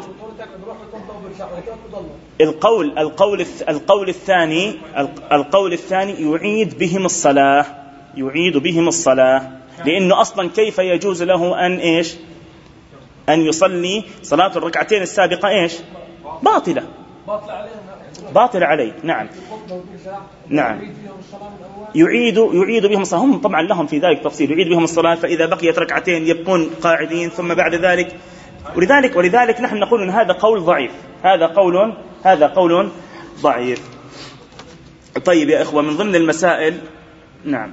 القول القول القول الثاني القول الثاني يعيد بهم الصلاة، يعيد بهم الصلاة، لأنه أصلا كيف يجوز له أن إيش أن يصلي صلاة الركعتين السابقة إيش باطلة باطلة عليه. نعم نعم يعيد يعيد بهم الصلاة. هم طبعا لهم في ذلك تفصيل، يعيد بهم الصلاة، فإذا بقيت ركعتين يبقون قاعدين، ثم بعد ذلك ولذلك ولذلك نحن نقول أن هذا قول ضعيف، هذا قول هذا قول ضعيف. طيب يا إخوة، من ضمن المسائل نعم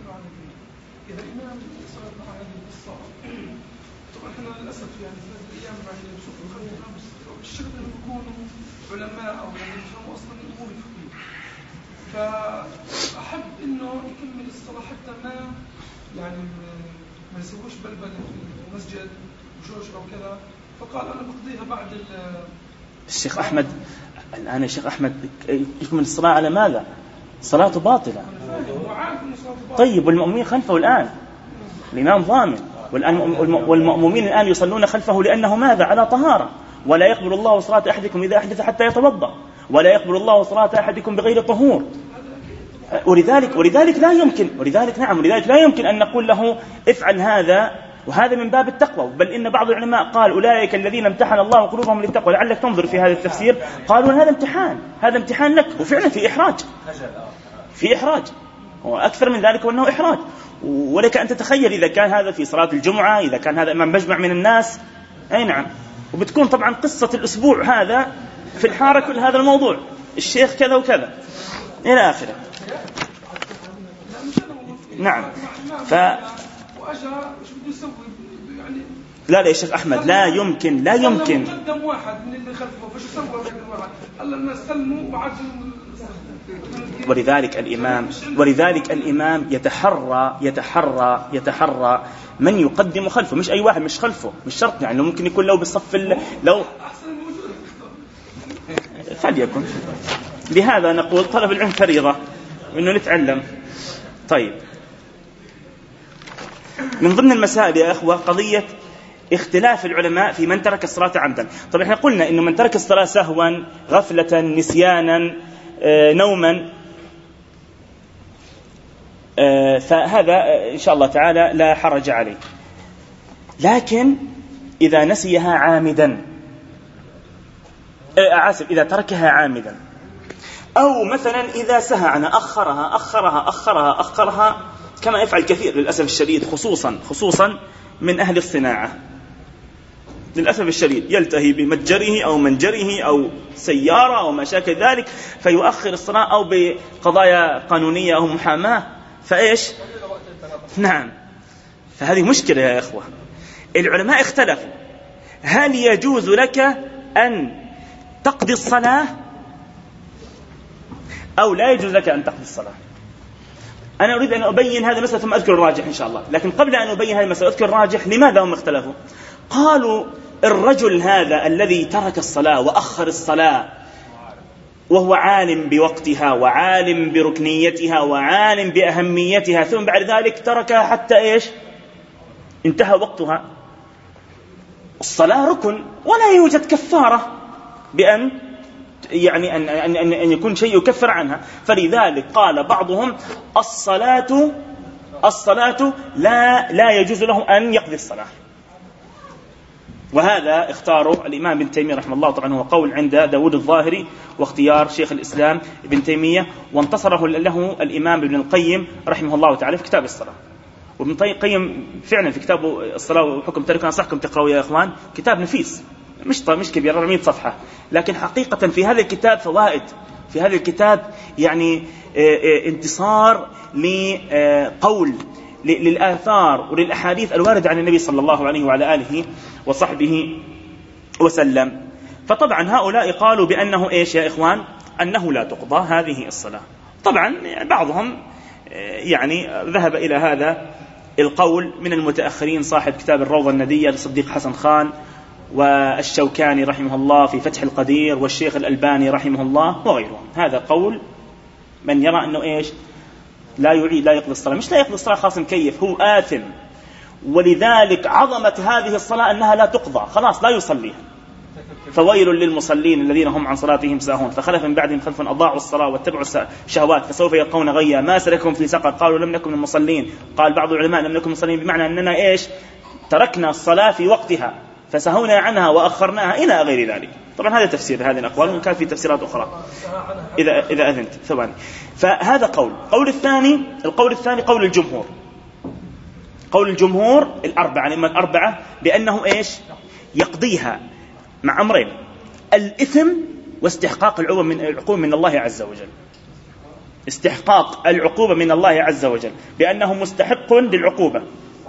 فأحب إنه يكمل الصلاة حتى ما يعني ما يسويش بلبل في المسجد وجوش أو كذا، فقال أنا بقضيها بعد الشيخ أحمد. الآن يا شيخ أحمد يكمل الصلاة على ماذا؟ صلاته باطلة. طيب، والمؤمنين خلفه الآن، الإمام ضامن، والآن والمؤمنين الآن يصلون خلفه لأنه ماذا؟ على طهارة. ولا يقبل الله صلاة أحدكم إذا أحدث حتى يتوضأ، ولا يقبل الله صلاة أحدكم بغير طهور. ولذلك ولذلك لا يمكن ولذلك نعم ولذلك لا يمكن أن نقول له افعل هذا، وهذا من باب التقوى. بل إن بعض العلماء قال أولئك الذين امتحن الله قلوبهم للتقوى. لعلك تنظر في هذا التفسير، قالوا هذا امتحان، هذا امتحان لك، وفعلا في إحراج، في إحراج وأكثر من ذلك وأنه إحراج. ولك أن تتخيل إذا كان هذا في صلاة الجمعة، إذا كان هذا أمام مجمع من الناس، أي نعم، وبتكون طبعا قصة الأسبوع هذا في الحارة كل هذا الموضوع، الشيخ كذا وكذا إلى آخره. نعم. ف لا لا يا شيخ أحمد، لا يمكن لا يمكن قدم واحد من اللي خلفه، فشو سوى واحد؟ الله الناس سلموا وعجلوا. ولذلك الإمام ولذلك الإمام يتحرى يتحرى يتحرى من يقدم خلفه، مش أي واحد، مش خلفه، مش شرط يعني ممكن يكون لو بالصف لو فليكن. لهذا نقول طلب العلم فريضة، إنه نتعلم. طيب، من ضمن المسائل يا أخوة قضية اختلاف العلماء في من ترك الصلاة عمدا. طبعا احنا قلنا إنه من ترك الصلاة سهوا، غفلة، نسيانا، آه، نوما، آه، فهذا إن شاء الله تعالى لا حرج عليه. لكن إذا نسيها عامدا، آه، آسف إذا تركها عامدا، أو مثلا إذا سهى عنها أخرها أخرها أخرها أخرها كما يفعل كثير للأسف الشديد، خصوصا خصوصا من أهل الصناعة للأسف الشديد، يلتهي بمتجره أو منجره أو سيارة أو ما شاكل ذلك، فيؤخر الصلاة أو بقضايا قانونية أو محاماة، فإيش؟ نعم، فهذه مشكلة يا إخوة. العلماء اختلفوا هل يجوز لك أن تقضي الصلاة أو لا يجوز لك أن تقضي الصلاة. أنا أريد أن أبين هذا المسألة ثم أذكر الراجح إن شاء الله، لكن قبل أن أبين هذه المسألة أذكر الراجح. لماذا هم اختلفوا؟ قالوا الرجل هذا الذي ترك الصلاة وأخر الصلاة وهو عالم بوقتها وعالم بركنيتها وعالم بأهميتها، ثم بعد ذلك تركها حتى إيش؟ انتهى وقتها. الصلاة ركن ولا يوجد كفارة بأن يعني أن, أن, أن, أن يكون شيء يكفر عنها. فلذلك قال بعضهم الصلاة الصلاة لا لا يجوز له أن يقضي الصلاة. وهذا اختاره الإمام ابن تيمية رحمه الله، طبعا هو قول عند داود الظاهري واختيار شيخ الإسلام ابن تيمية، وانتصره له الإمام ابن القيم رحمه الله تعالى في كتاب الصلاة. وابن القيم فعلا في كتابه الصلاة وحكم تركها أنصحكم تقرأوا يا إخوان، كتاب نفيس مش مش كبير أربعمائة صفحة، لكن حقيقة في هذا الكتاب فوائد. في هذا الكتاب يعني انتصار لقول للآثار وللأحاديث الواردة عن النبي صلى الله عليه وعلى آله وصحبه وسلم. فطبعا هؤلاء قالوا بأنه إيش يا إخوان؟ أنه لا تقضى هذه الصلاة. طبعا بعضهم يعني ذهب إلى هذا القول من المتأخرين، صاحب كتاب الروضة الندية لصديق حسن خان، والشوكاني رحمه الله في فتح القدير، والشيخ الألباني رحمه الله وغيرهم. هذا قول من يرى أنه إيش؟ لا يعيد لا يقضي الصلاة. مش لا يقضي الصلاة خاص مكيف، هو آثم. ولذلك عظمة هذه الصلاة أنها لا تقضى، خلاص لا يصليها. فويل للمصلين الذين هم عن صلاتهم ساهون فخلف من بعدهم خلف أضاعوا الصلاة واتبعوا الشهوات فسوف يلقون غيا ما سلكهم في سقر قالوا لم نكن من المصلين. قال بعض العلماء لم نكن مصلين بمعنى أننا إيش؟ تركنا الصلاة في وقتها فسهونا عنها وأخرناها إلى غير ذلك. طبعا هذا تفسير هذه الأقوال، وكان في تفسيرات أخرى إذا إذا أذنت ثواني. فهذا قول. قول الثاني القول الثاني قول الجمهور. قول الجمهور الأربعة الأئمة الأربعة بأنه إيش؟ يقضيها مع أمرين: الإثم واستحقاق العقوبة من العقوبة من الله عز وجل. استحقاق العقوبة من الله عز وجل بأنه مستحق للعقوبة.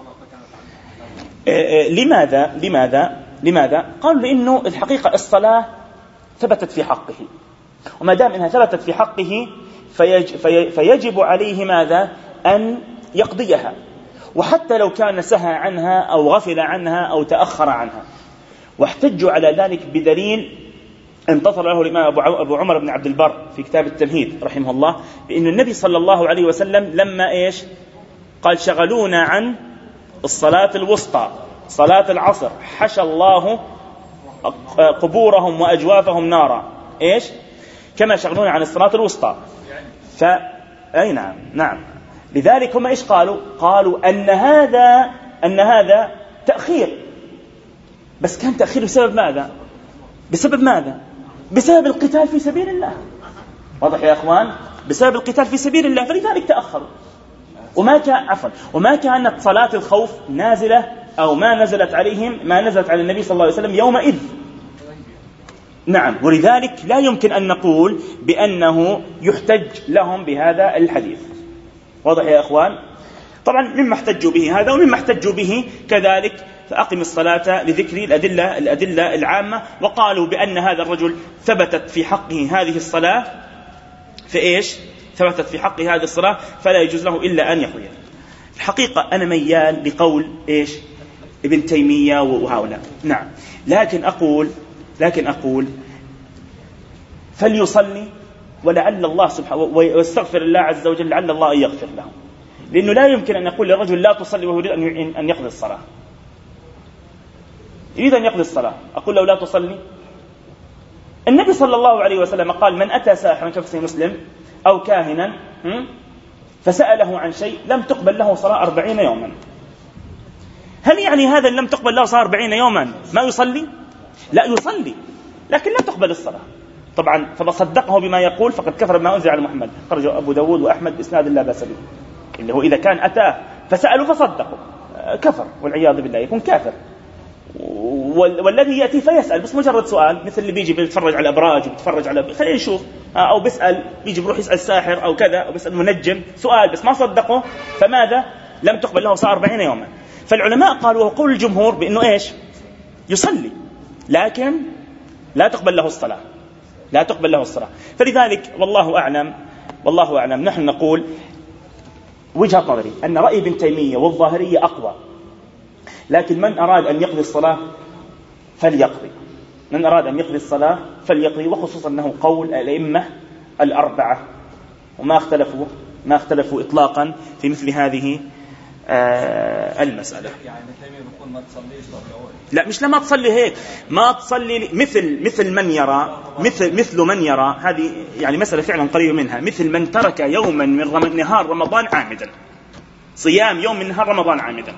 لماذا لماذا لماذا قالوا لأنه الحقيقة الصلاة ثبتت في حقه، وما دام أنها ثبتت في حقه فيج في فيجب عليه ماذا؟ أن يقضيها، وحتى لو كان سهى عنها أو غفل عنها أو تأخر عنها. واحتجوا على ذلك بدليل انتصر له الإمام أبو عمر بن عبد البر في كتاب التمهيد رحمه الله، بأن النبي صلى الله عليه وسلم لما إيش قال شغلونا عن الصلاة الوسطى صلاة العصر حشى الله قبورهم وأجوافهم نارا، إيش كما شغلونا عن الصلاة الوسطى. فأي نعم نعم لذلك هم إيش قالوا؟ قالوا أن هذا أن هذا تأخير، بس كان تأخير بسبب ماذا؟ بسبب ماذا؟ بسبب القتال في سبيل الله. واضح يا أخوان؟ بسبب القتال في سبيل الله، فلذلك تأخروا. وما كان عفوا وما كانت صلاة الخوف نازلة أو ما نزلت عليهم ما نزلت على النبي صلى الله عليه وسلم يومئذ. نعم، ولذلك لا يمكن أن نقول بأنه يحتج لهم بهذا الحديث. واضح يا أخوان؟ طبعا مما احتجوا به هذا ومما احتجوا به كذلك فأقم الصلاة لذكر الأدلة الأدلة العامة، وقالوا بأن هذا الرجل ثبتت في حقه هذه الصلاة فإيش؟ ثبتت في حقه هذه الصلاة فلا يجوز له إلا أن يقضيها. الحقيقة أنا ميال لقول إيش؟ ابن تيمية وهؤلاء. نعم، لكن أقول لكن أقول فليصلي ولعل الله سبحانه ويستغفر الله عز وجل لعل الله أن يغفر له، لأنه لا يمكن أن يقول للرجل لا تصلي وهو يريد أن يقضي الصلاة. يريد أن يقضي الصلاة أقول له لا تصلي؟ النبي صلى الله عليه وسلم قال من أتى ساحرا كفصي مسلم أو كاهنا فسأله عن شيء لم تقبل له صلاة أربعين يوما. هل يعني هذا لم تقبل له صلاة أربعين يوما ما يصلي؟ لا يصلي، لكن لا تقبل الصلاة. طبعا فبصدقه بما يقول فقد كفر بما أنزل على محمد، خرجه أبو داود وأحمد بإسناد لا بأس به، اللي هو إذا كان أتاه فسأله فصدقه كفر والعياذ بالله، يكون كافر. والذي يأتي فيسأل بس مجرد سؤال، مثل اللي بيجي بيتفرج على أبراج وبيتفرج على خلينا نشوف، أو بيسأل بيجي بروح يسأل ساحر أو كذا، أو بيسأل منجم سؤال بس ما صدقه، فماذا؟ لم تقبل له صلاة أربعين يوما. فالعلماء قالوا وهو قول الجمهور بأنه إيش يصلي لكن لا تقبل له الصلاة، لا تقبل له الصلاة. فلذلك والله أعلم والله أعلم نحن نقول وجهة نظري أن رأي ابن تيمية والظاهرية أقوى، لكن من أراد أن يقضي الصلاة فليقضي، من أراد أن يقضي الصلاة فليقضي، وخصوصا أنه قول الأئمة الأربعة وما اختلفوا ما اختلفوا إطلاقا في مثل هذه آه المسألة. يعني تيمية بيقول ما تصليش طب لا مش لما تصلي هيك، ما تصلي مثل مثل من يرى مثل مثل من يرى هذه يعني مسألة فعلا قريبة منها، مثل من ترك يوما من رم... نهار رمضان عامدا، صيام يوم من نهار رمضان عامدا.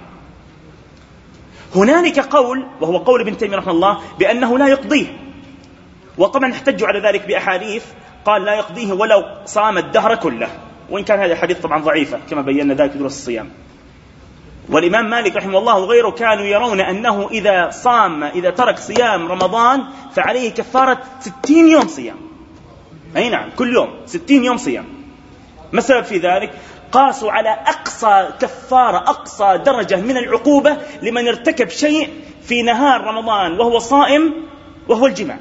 هنالك قول وهو قول ابن تيمية رحمه الله بأنه لا يقضيه، وطبعا احتجوا على ذلك بأحاديث قال لا يقضيه ولو صام الدهر كله، وإن كان هذا الحديث طبعا ضعيفة كما بينا ذلك دروس الصيام. والإمام مالك رحمه الله وغيره كانوا يرون أنه إذا صام إذا ترك صيام رمضان فعليه كفارة ستين يوم صيام، أي نعم كل يوم ستين يوم صيام. ما السبب في ذلك؟ قاسوا على أقصى كفارة أقصى درجة من العقوبة لمن ارتكب شيء في نهار رمضان وهو صائم وهو الجماع.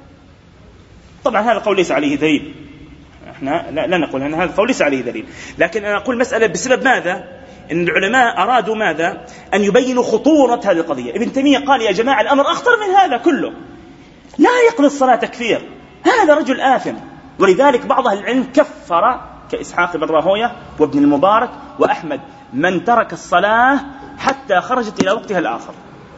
طبعا هذا القول ليس عليه دليل، احنا لا, لا نقول أن هذا القول ليس عليه دليل، لكن أنا أقول مسألة بسبب ماذا؟ إن العلماء أرادوا ماذا؟ أن يبينوا خطورة هذه القضية. ابن تيمية قال يا جماعة الأمر أخطر من هذا كله، لا يقضي الصلاة تكفير، هذا رجل آثم. ولذلك بعض أهل العلم كفر كإسحاق بن راهويه وابن المبارك وأحمد من ترك الصلاة حتى خرجت إلى وقتها الآخر،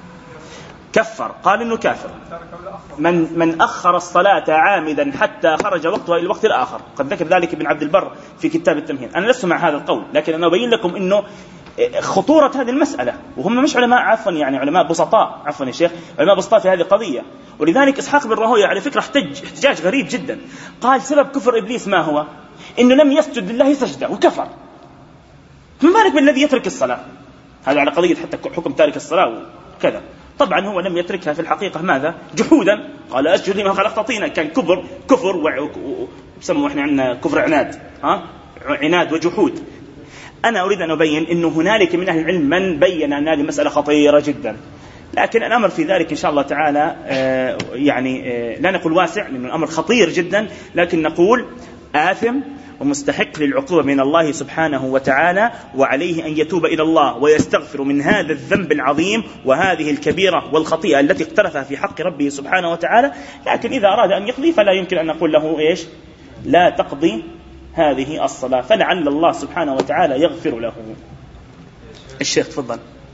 كفر، قال إنه كافر. من من أخر الصلاة عامدا حتى خرج وقتها إلى الوقت الآخر، قد ذكر ذلك ابن عبد البر في كتاب التمهيد. أنا لست مع هذا القول، لكن أنا أبين لكم إنه خطورة هذه المسألة، وهم مش علماء عفوا يعني علماء بسطاء عفوا يا شيخ علماء بسطاء في هذه القضية. ولذلك إسحاق بن راهويه على فكرة احتج احتجاج غريب جدا، قال سبب كفر إبليس ما هو؟ إنه لم يسجد لله سجدة وكفر، ما بالك بالذي يترك الصلاة؟ هذا على قضية حتى حكم تارك الصلاة وكذا. طبعا هو لم يتركها في الحقيقة ماذا؟ جحودا، قال أسجد لما خلقت طينا، كان كبر كفر ويسموا احنا عندنا كفر عناد، ها عناد وجحود. أنا أريد أن أبين إنه هنالك من أهل العلم من بين أن هذه مسألة خطيرة جدا، لكن الأمر في ذلك إن شاء الله تعالى آه يعني آه لا نقول واسع لأن الأمر خطير جدا، لكن نقول آثم ومستحق للعقوبة من الله سبحانه وتعالى، وعليه أن يتوب إلى الله ويستغفر من هذا الذنب العظيم وهذه الكبيرة والخطيئة التي اقترفها في حق ربه سبحانه وتعالى. لكن إذا أراد أن يقضي فلا يمكن أن نقول له إيش لا تقضي هذه الصلاة، فلعل الله سبحانه وتعالى يغفر له. الشيخ تفضل.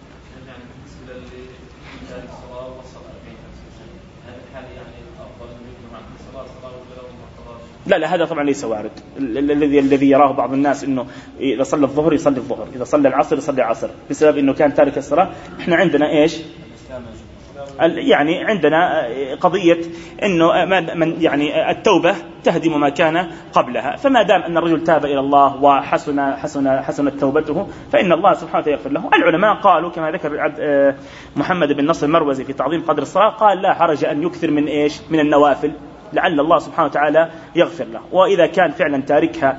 لا لا هذا طبعا ليس وارد. الذي الذي يراه بعض الناس انه اذا صلى الظهر يصلي الظهر، اذا صلى العصر يصلي العصر، بسبب انه كان تارك الصلاة. احنا عندنا ايش يعني عندنا قضية انه من يعني التوبة تهدم ما كان قبلها، فما دام ان الرجل تاب الى الله وحسن حسن حسنت توبته فان الله سبحانه وتعالى يغفر له. العلماء قالوا كما ذكر محمد بن نصر المروزي في تعظيم قدر الصلاة، قال لا حرج ان يكثر من ايش من النوافل لعل الله سبحانه وتعالى يغفر له. وإذا كان فعلا تاركها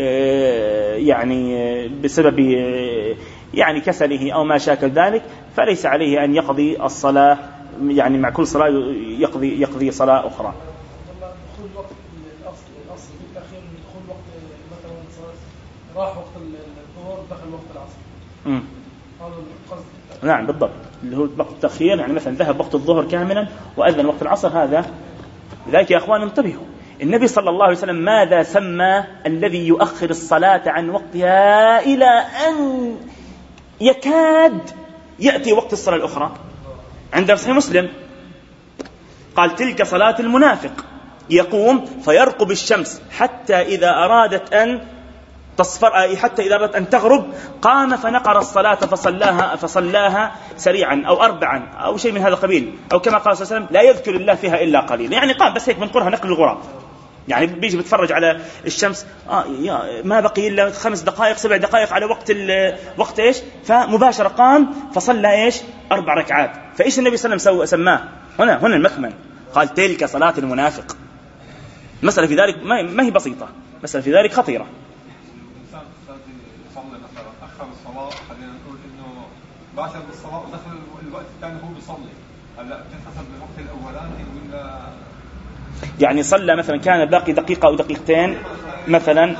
يعني بسبب يعني كسله أو ما شاكل ذلك فليس عليه أن يقضي الصلاة، يعني مع كل صلاة يقضي يقضي صلاة أخرى. دخول وقت الأصل الأصل في الأخير دخول وقت مثلا راح وقت الظهر دخل وقت العصر. امم هذا القصد. نعم بالضبط، اللي هو وقت التأخير، يعني مثلا ذهب وقت الظهر كاملا وأذن وقت العصر، هذا لذلك يا أخوان انتبهوا. النبي صلى الله عليه وسلم ماذا سمى الذي يؤخر الصلاة عن وقتها إلى أن يكاد يأتي وقت الصلاة الأخرى؟ عند صحيح مسلم قال تلك صلاة المنافق، يقوم فيرقب الشمس حتى إذا أرادت أن تصفر، حتى إذا أردت أن تغرب قام فنقر الصلاة فصلاها فصلاها سريعا أو أربعا أو شيء من هذا القبيل، أو كما قال صلى الله عليه وسلم لا يذكر الله فيها إلا قليل، يعني قام بس هيك بنقرها نقل الغراب، يعني بيجي بتفرج على الشمس آه يا ما بقي إلا خمس دقائق سبع دقائق على وقت وقت إيش، فمباشرة قام فصلى إيش أربع ركعات. فإيش النبي صلى الله عليه وسلم سماه هنا هنا المكمن، قال تلك صلاة المنافق. مسألة في ذلك ما هي بسيطة، مسألة في ذلك خطيرة. باشر بالصلاة ودخل الوقت الثاني هو بيصلي، هلا بتنحسب بالوقت الأولاني ولا يعني صلى مثلا كان باقي دقيقة أو دقيقتين مثلا،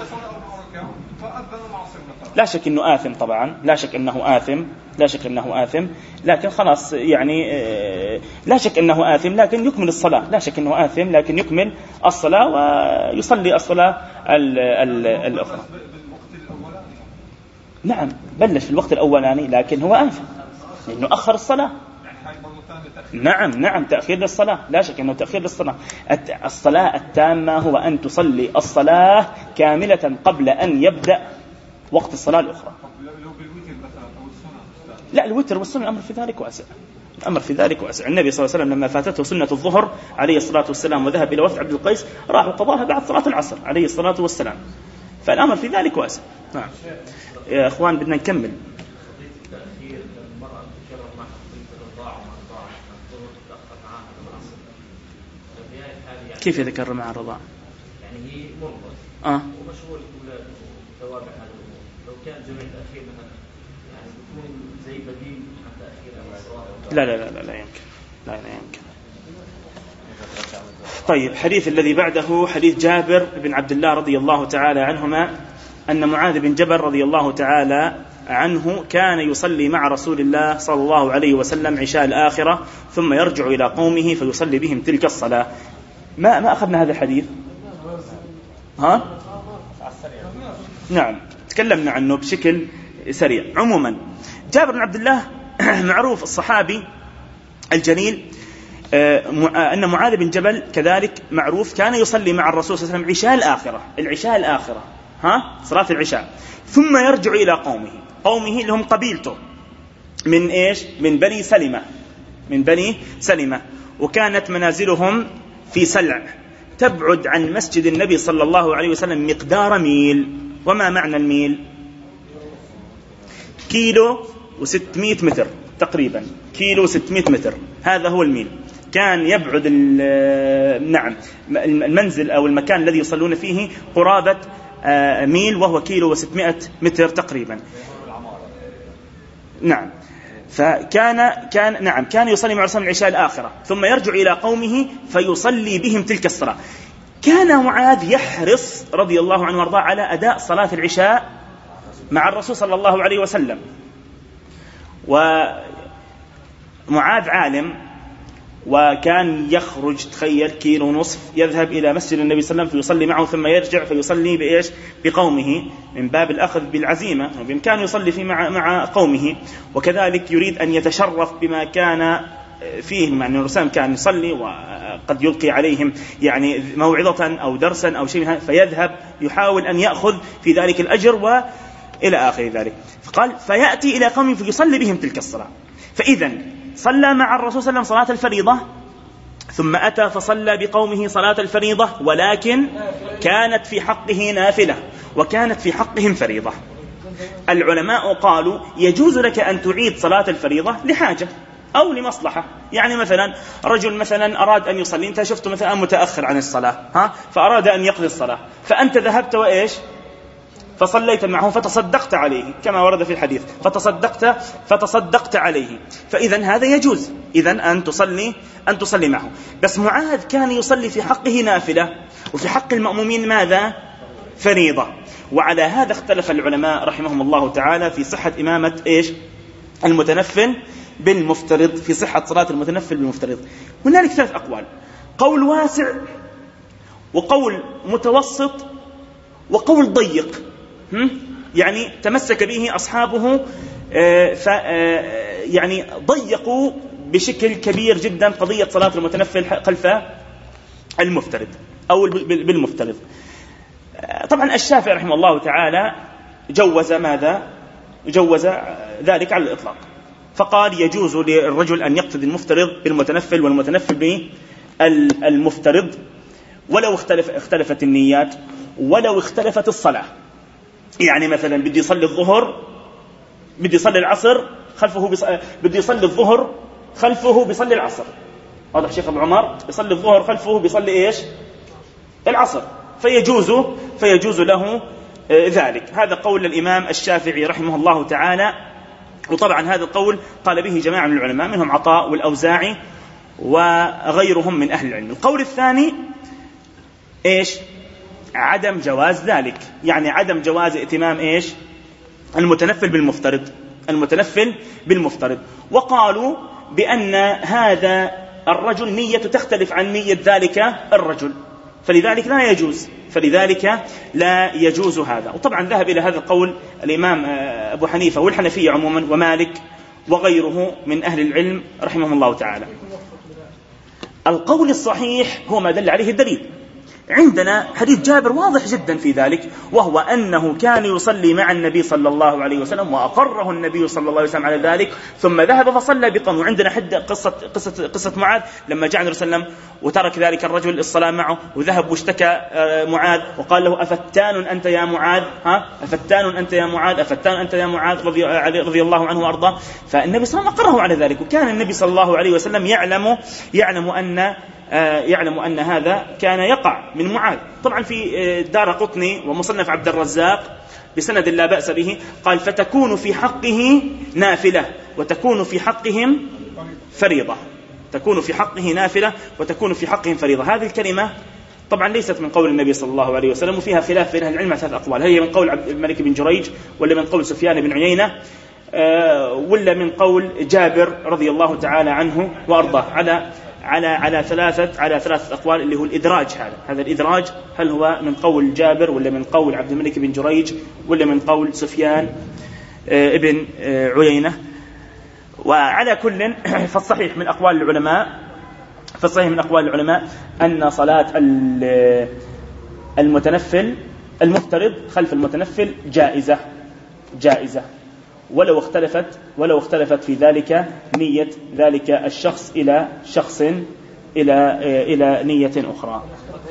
لا شك أنه آثم طبعا، لا شك أنه آثم، لا شك أنه آثم، لكن خلاص يعني لا شك أنه آثم لكن يكمل الصلاة، لا شك أنه آثم لكن يكمل الصلاة ويصلي الصلاة الأخرى. نعم بلش في الوقت الأولاني لكن هو آثم لأنه أخر الصلاة. نعم نعم تأخير للصلاة، لا شك أنه تأخير للصلاة. الصلاة التامة هو أن تصلي الصلاة كاملة قبل أن يبدأ وقت الصلاة الأخرى. لا الوتر والسنة الأمر في ذلك واسع، الأمر في ذلك واسع. النبي صلى الله عليه وسلم لما فاتته سنة الظهر عليه الصلاة والسلام وذهب إلى وفد عبد القيس راح وقضاها بعد صلاة العصر عليه الصلاة والسلام، فالأمر في ذلك واسع. نعم يا أخوان بدنا نكمل. كيف يذكر مع الرضاعة؟ يعني هي مرضى آه. ومشغول أولاد وتوابع هذا الأمور، لو كان جمع الأخير مثلا يعني بيكون زي بديل حتى أخير الصلاة. لا لا لا لا لا يمكن، لا لا يمكن. طيب حديث الذي بعده حديث جابر بن عبد الله رضي الله تعالى عنهما أن معاذ بن جبل رضي الله تعالى عنه كان يصلي مع رسول الله صلى الله عليه وسلم عشاء الآخرة ثم يرجع إلى قومه فيصلي بهم تلك الصلاة. ما ما أخذنا هذا الحديث؟ ها؟ نعم تكلمنا عنه بشكل سريع. عموما جابر بن عبد الله معروف الصحابي الجليل، أن معاذ بن جبل كذلك معروف كان يصلي مع الرسول صلى الله عليه وسلم عشاء الآخرة، العشاء الآخرة ها صلاة العشاء، ثم يرجع إلى قومه، قومه اللي هم قبيلته من إيش؟ من بني سلمة، من بني سلمة، وكانت منازلهم في سلع تبعد عن مسجد النبي صلى الله عليه وسلم مقدار ميل. وما معنى الميل؟ كيلو وستمائة متر تقريبا، كيلو وستمائة متر، هذا هو الميل. كان يبعد نعم المنزل أو المكان الذي يصلون فيه قرابة ميل وهو كيلو وستمائة متر تقريبا. نعم فكان كان نعم كان يصلي مع رسول العشاء الآخرة ثم يرجع إلى قومه فيصلي بهم تلك الصلاة. كان معاذ يحرص رضي الله عنه وارضاه على أداء صلاة العشاء مع الرسول صلى الله عليه وسلم. ومعاذ عالم وكان يخرج تخيل كيلو ونصف يذهب إلى مسجد النبي صلى الله عليه وسلم فيصلي معه ثم يرجع فيصلي بإيش؟ بقومه، من باب الأخذ بالعزيمة، وبإمكانه يصلي في مع, مع قومه. وكذلك يريد أن يتشرف بما كان فيه، مع أن الرسول كان يصلي وقد يلقي عليهم يعني موعظة أو درسا أو شيء، فيذهب يحاول أن يأخذ في ذلك الأجر وإلى آخر ذلك. فقال فيأتي إلى قومه فيصلي بهم تلك الصلاة. فإذا صلى مع الرسول صلى الله عليه وسلم صلاة الفريضة ثم أتى فصلى بقومه صلاة الفريضة، ولكن كانت في حقه نافلة وكانت في حقهم فريضة. العلماء قالوا يجوز لك أن تعيد صلاة الفريضة لحاجة أو لمصلحة. يعني مثلا رجل مثلا أراد أن يصلي، أنت شفته مثلا متأخر عن الصلاة ها فأراد أن يقضي الصلاة، فأنت ذهبت وإيش فصليت معه فتصدقت عليه كما ورد في الحديث، فتصدقت فتصدقت عليه، فإذا هذا يجوز إذن أن تصلي أن تصلي معه. بس معاذ كان يصلي في حقه نافلة وفي حق المأمومين ماذا؟ فريضة. وعلى هذا اختلف العلماء رحمهم الله تعالى في صحة إمامة إيش؟ المتنفل بالمفترض، في صحة صلاة المتنفل بالمفترض. هنالك ثلاث أقوال، قول واسع وقول متوسط وقول ضيق، يعني تمسك به أصحابه ف يعني ضيقوا بشكل كبير جدا قضية صلاة المتنفل خلف المفترض أو بالمفترض. طبعا الشافعي رحمه الله تعالى جوز ماذا؟ جوز ذلك على الإطلاق، فقال يجوز للرجل أن يقتدي المفترض بالمتنفل والمتنفل بالمفترض ولو اختلف اختلفت النيات ولو اختلفت الصلاة. يعني مثلا بدي يصلي الظهر بدي يصلي العصر خلفه بص... بدي يصلي الظهر خلفه بيصلي العصر، واضح شيخ أبو عمر؟ يصلي الظهر خلفه بيصلي إيش؟ العصر، فيجوز فيجوز له ذلك. هذا قول الإمام الشافعي رحمه الله تعالى وطبعا هذا القول قال به جماعة من العلماء منهم عطاء والأوزاعي وغيرهم من أهل العلم. القول الثاني إيش؟ عدم جواز ذلك، يعني عدم جواز ائتمام إيش؟ المتنفل بالمفترض، المتنفل بالمفترض. وقالوا بأن هذا الرجل نية تختلف عن نية ذلك الرجل، فلذلك لا يجوز، فلذلك لا يجوز هذا. وطبعا ذهب إلى هذا القول الإمام أبو حنيفة والحنفية عموما ومالك وغيره من أهل العلم رحمهم الله تعالى. القول الصحيح هو ما دل عليه الدليل. عندنا حديث جابر واضح جدا في ذلك، وهو أنه كان يصلي مع النبي صلى الله عليه وسلم وأقره النبي صلى الله عليه وسلم على ذلك، ثم ذهب فصلى بقوم. وعندنا حد قصة, قصة, قصة معاذ لما جاء النبي صلى الله عليه وسلم وترك ذلك الرجل الصلاة معه وذهب واشتكى معاذ وقال له أفتان أنت يا معاذ، ها أفتان أنت يا معاذ، أفتان أنت يا معاذ رضي, رضي الله عنه وأرضاه. فالنبي صلى الله عليه وسلم أقره على ذلك، وكان النبي صلى الله عليه وسلم يعلم يعلم أن يعلم أن هذا كان يقع من معاذ. طبعا في دار قطني ومصنف عبد الرزاق بسند لا بأس به قال فتكون في حقه نافلة وتكون في حقهم فريضة، تكون في حقه نافلة وتكون في حقهم فريضة. هذه الكلمة طبعا ليست من قول النبي صلى الله عليه وسلم، وفيها خلاف بين أهل العلم ثلاث أقوال، هل هي من قول عبد الملك بن جريج ولا من قول سفيان بن عيينة ولا من قول جابر رضي الله تعالى عنه وأرضاه، على على على ثلاثة على ثلاثة أقوال اللي هو الإدراج. هذا هذا الإدراج هل هو من قول جابر ولا من قول عبد الملك بن جريج ولا من قول سفيان ابن عيينة. وعلى كل فالصحيح من أقوال العلماء فالصحيح من أقوال العلماء أن صلاة المتنفل المفترض خلف المتنفل جائزة جائزة ولو اختلفت ولو اختلفت في ذلك نية ذلك الشخص إلى شخص إلى إلى نية أخرى.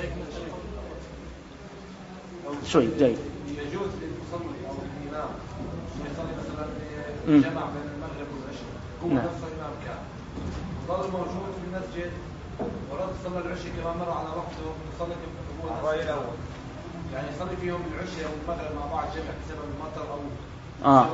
شوي جاي. يجوز للمصلي أو الإمام يصلي مثلا جمع بين المغرب والعشاء، هو نفس الإمام كان ظل موجود في المسجد ورد صلى العشاء كما مر على وقته يصلي هو الرأي الأول، يعني يصلي فيهم العشاء والمغرب مع بعض جمع بسبب المطر أو آه.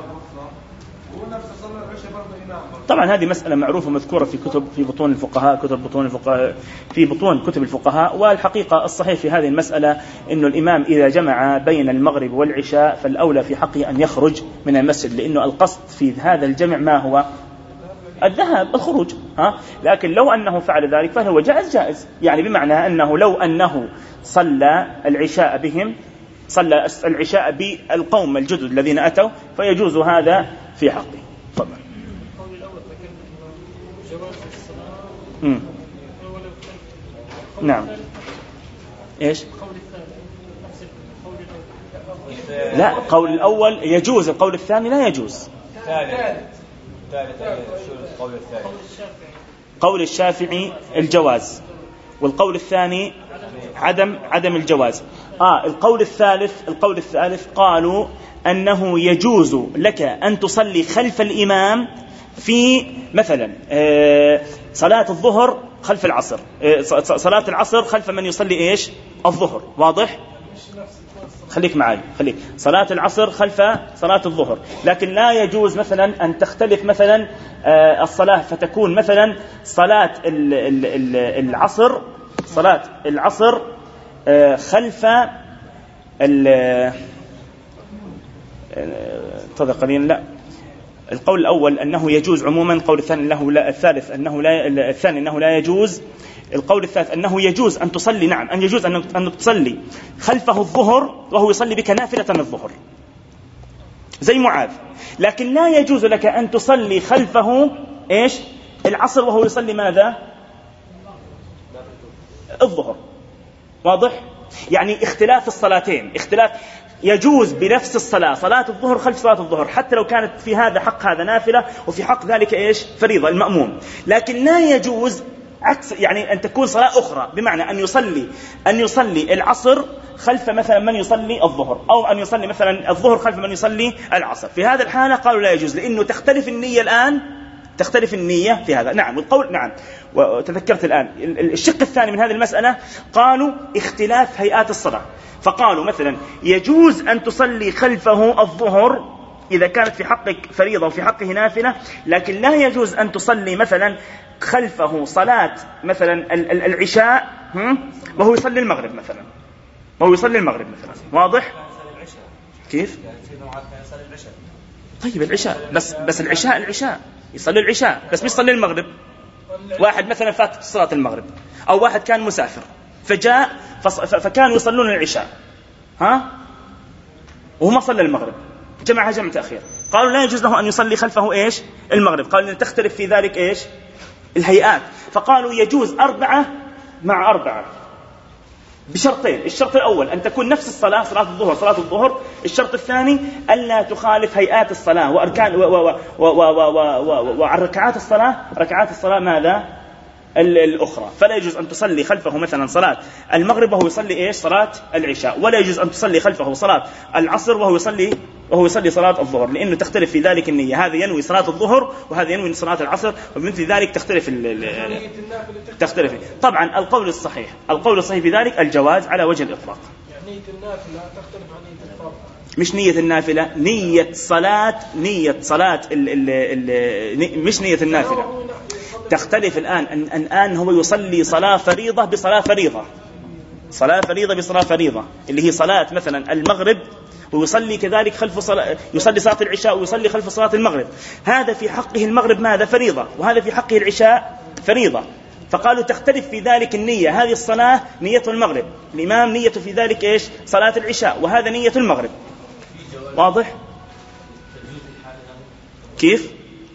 طبعا هذه مسألة معروفة مذكورة في كتب في بطون الفقهاء كتب بطون الفقهاء في بطون كتب الفقهاء. والحقيقة الصحيح في هذه المسألة إنه الإمام إذا جمع بين المغرب والعشاء فالأولى في حقه أن يخرج من المسجد، لأنه القصد في هذا الجمع ما هو الذهاب الخروج، ها. لكن لو أنه فعل ذلك فهو جائز جائز، يعني بمعنى أنه لو أنه صلى العشاء بهم صلى العشاء بالقوم الجدد الذين أتوا فيجوز هذا في حقه. طبعا القول الأول ذكرت جواز الصلاة. امم نعم. ايش؟ القول الثاني نفس القول الأول. لا، القول الأول يجوز، القول الثاني لا يجوز. ثالث ثالث شو القول الثاني؟ قول الشافعي الجواز، والقول الثاني عدم عدم الجواز. آه القول الثالث القول الثالث قالوا أنه يجوز لك أن تصلي خلف الإمام في مثلا آه صلاة الظهر خلف العصر، آه صلاة العصر خلف من يصلي إيش الظهر، واضح؟ خليك معي خليك صلاة العصر خلف صلاة الظهر، لكن لا يجوز مثلا أن تختلف مثلا آه الصلاة فتكون مثلا صلاة العصر صلاة العصر آه خلف تفضل قليلا. لا، القول الأول أنه يجوز عموما، القول الثاني أنه لا، الثالث أنه لا، الثاني أنه لا يجوز، القول الثالث أنه يجوز أن تصلي، نعم أن يجوز أن تصلي خلفه الظهر وهو يصلي بك نافلة الظهر زي معاذ، لكن لا يجوز لك أن تصلي خلفه إيش العصر وهو يصلي ماذا الظهر، واضح؟ يعني اختلاف الصلاتين، اختلاف يجوز بنفس الصلاة صلاة الظهر خلف صلاة الظهر حتى لو كانت في هذا حق هذا نافلة وفي حق ذلك إيش فريضة المأموم، لكن لا يجوز عكس، يعني أن تكون صلاة أخرى، بمعنى أن يصلي أن يصلي العصر خلف مثلا من يصلي الظهر، أو أن يصلي مثلا الظهر خلف من يصلي العصر. في هذا الحالة قالوا لا يجوز، لأنه تختلف النية الآن، تختلف النية في هذا. نعم القول نعم. وتذكرت الآن الشق الثاني من هذه المسألة، قالوا اختلاف هيئات الصلاة، فقالوا مثلا يجوز أن تصلي خلفه الظهر إذا كانت في حقك فريضة وفي حقه نافلة، لكن لا يجوز أن تصلي مثلا خلفه صلاة مثلا العشاء وهو يصلي المغرب مثلا، وهو يصلي المغرب مثلا. واضح؟ كيف؟ طيب العشاء بس بس العشاء العشاء يصلي العشاء بس مش يصلي المغرب. واحد مثلا فات صلاة المغرب، أو واحد كان مسافر فجاء فكانوا يصلون العشاء ها وهو ما صلى المغرب، جمعها جمع تأخير، قالوا لا يجوز له أن يصلي خلفه إيش المغرب. قالوا أن تختلف في ذلك إيش الهيئات، فقالوا يجوز أربعة مع أربعة بشرطين. الشرط الأول أن تكون نفس الصلاة، صلاة الظهر صلاة الظهر. الشرط الثاني ألا تخالف هيئات الصلاة وأركان وركعات الصلاة، ركعات الصلاة ماذا الأخرى. فلا يجوز أن تصلي خلفه مثلا صلاة المغرب وهو يصلي إيش صلاة العشاء، ولا يجوز أن تصلي خلفه صلاة العصر وهو يصلي وهو يصلي صلاة الظهر، لأنه تختلف في ذلك النية، هذا ينوي صلاة الظهر وهذا ينوي صلاة العصر، وبمثل ذلك تختلف تختلف طبعا. القول الصحيح القول الصحيح في ذلك الجواز على وجه الإطلاق. يعني نية النافلة تختلف عن نية الفرض، مش نية النافلة، نية صلاة نية صلاة ال ال ال مش نية النافلة تختلف. الآن الآن هو يصلي صلاة فريضة بصلاة فريضة، صلاة فريضة بصلاة فريضة اللي هي صلاة مثلا المغرب، ويصلي كذلك خلف صلاة يصلي صلاة العشاء ويصلي خلف صلاة المغرب. هذا في حقه المغرب ماذا فريضة، وهذا في حقه العشاء فريضة. فقالوا تختلف في ذلك النية، هذه الصلاة نية المغرب، الإمام نيته في ذلك إيش صلاة العشاء، وهذا نية المغرب. واضح كيف؟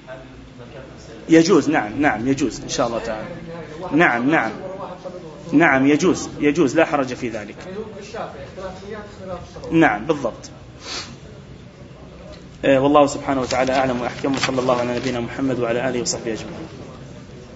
يجوز نعم نعم يجوز إن شاء الله تعالى. نعم نعم نعم يجوز يجوز لا حرج في ذلك. نعم بالضبط. والله سبحانه وتعالى أعلم وأحكم، وصلى الله على نبينا محمد وعلى آله وصحبه أجمعين.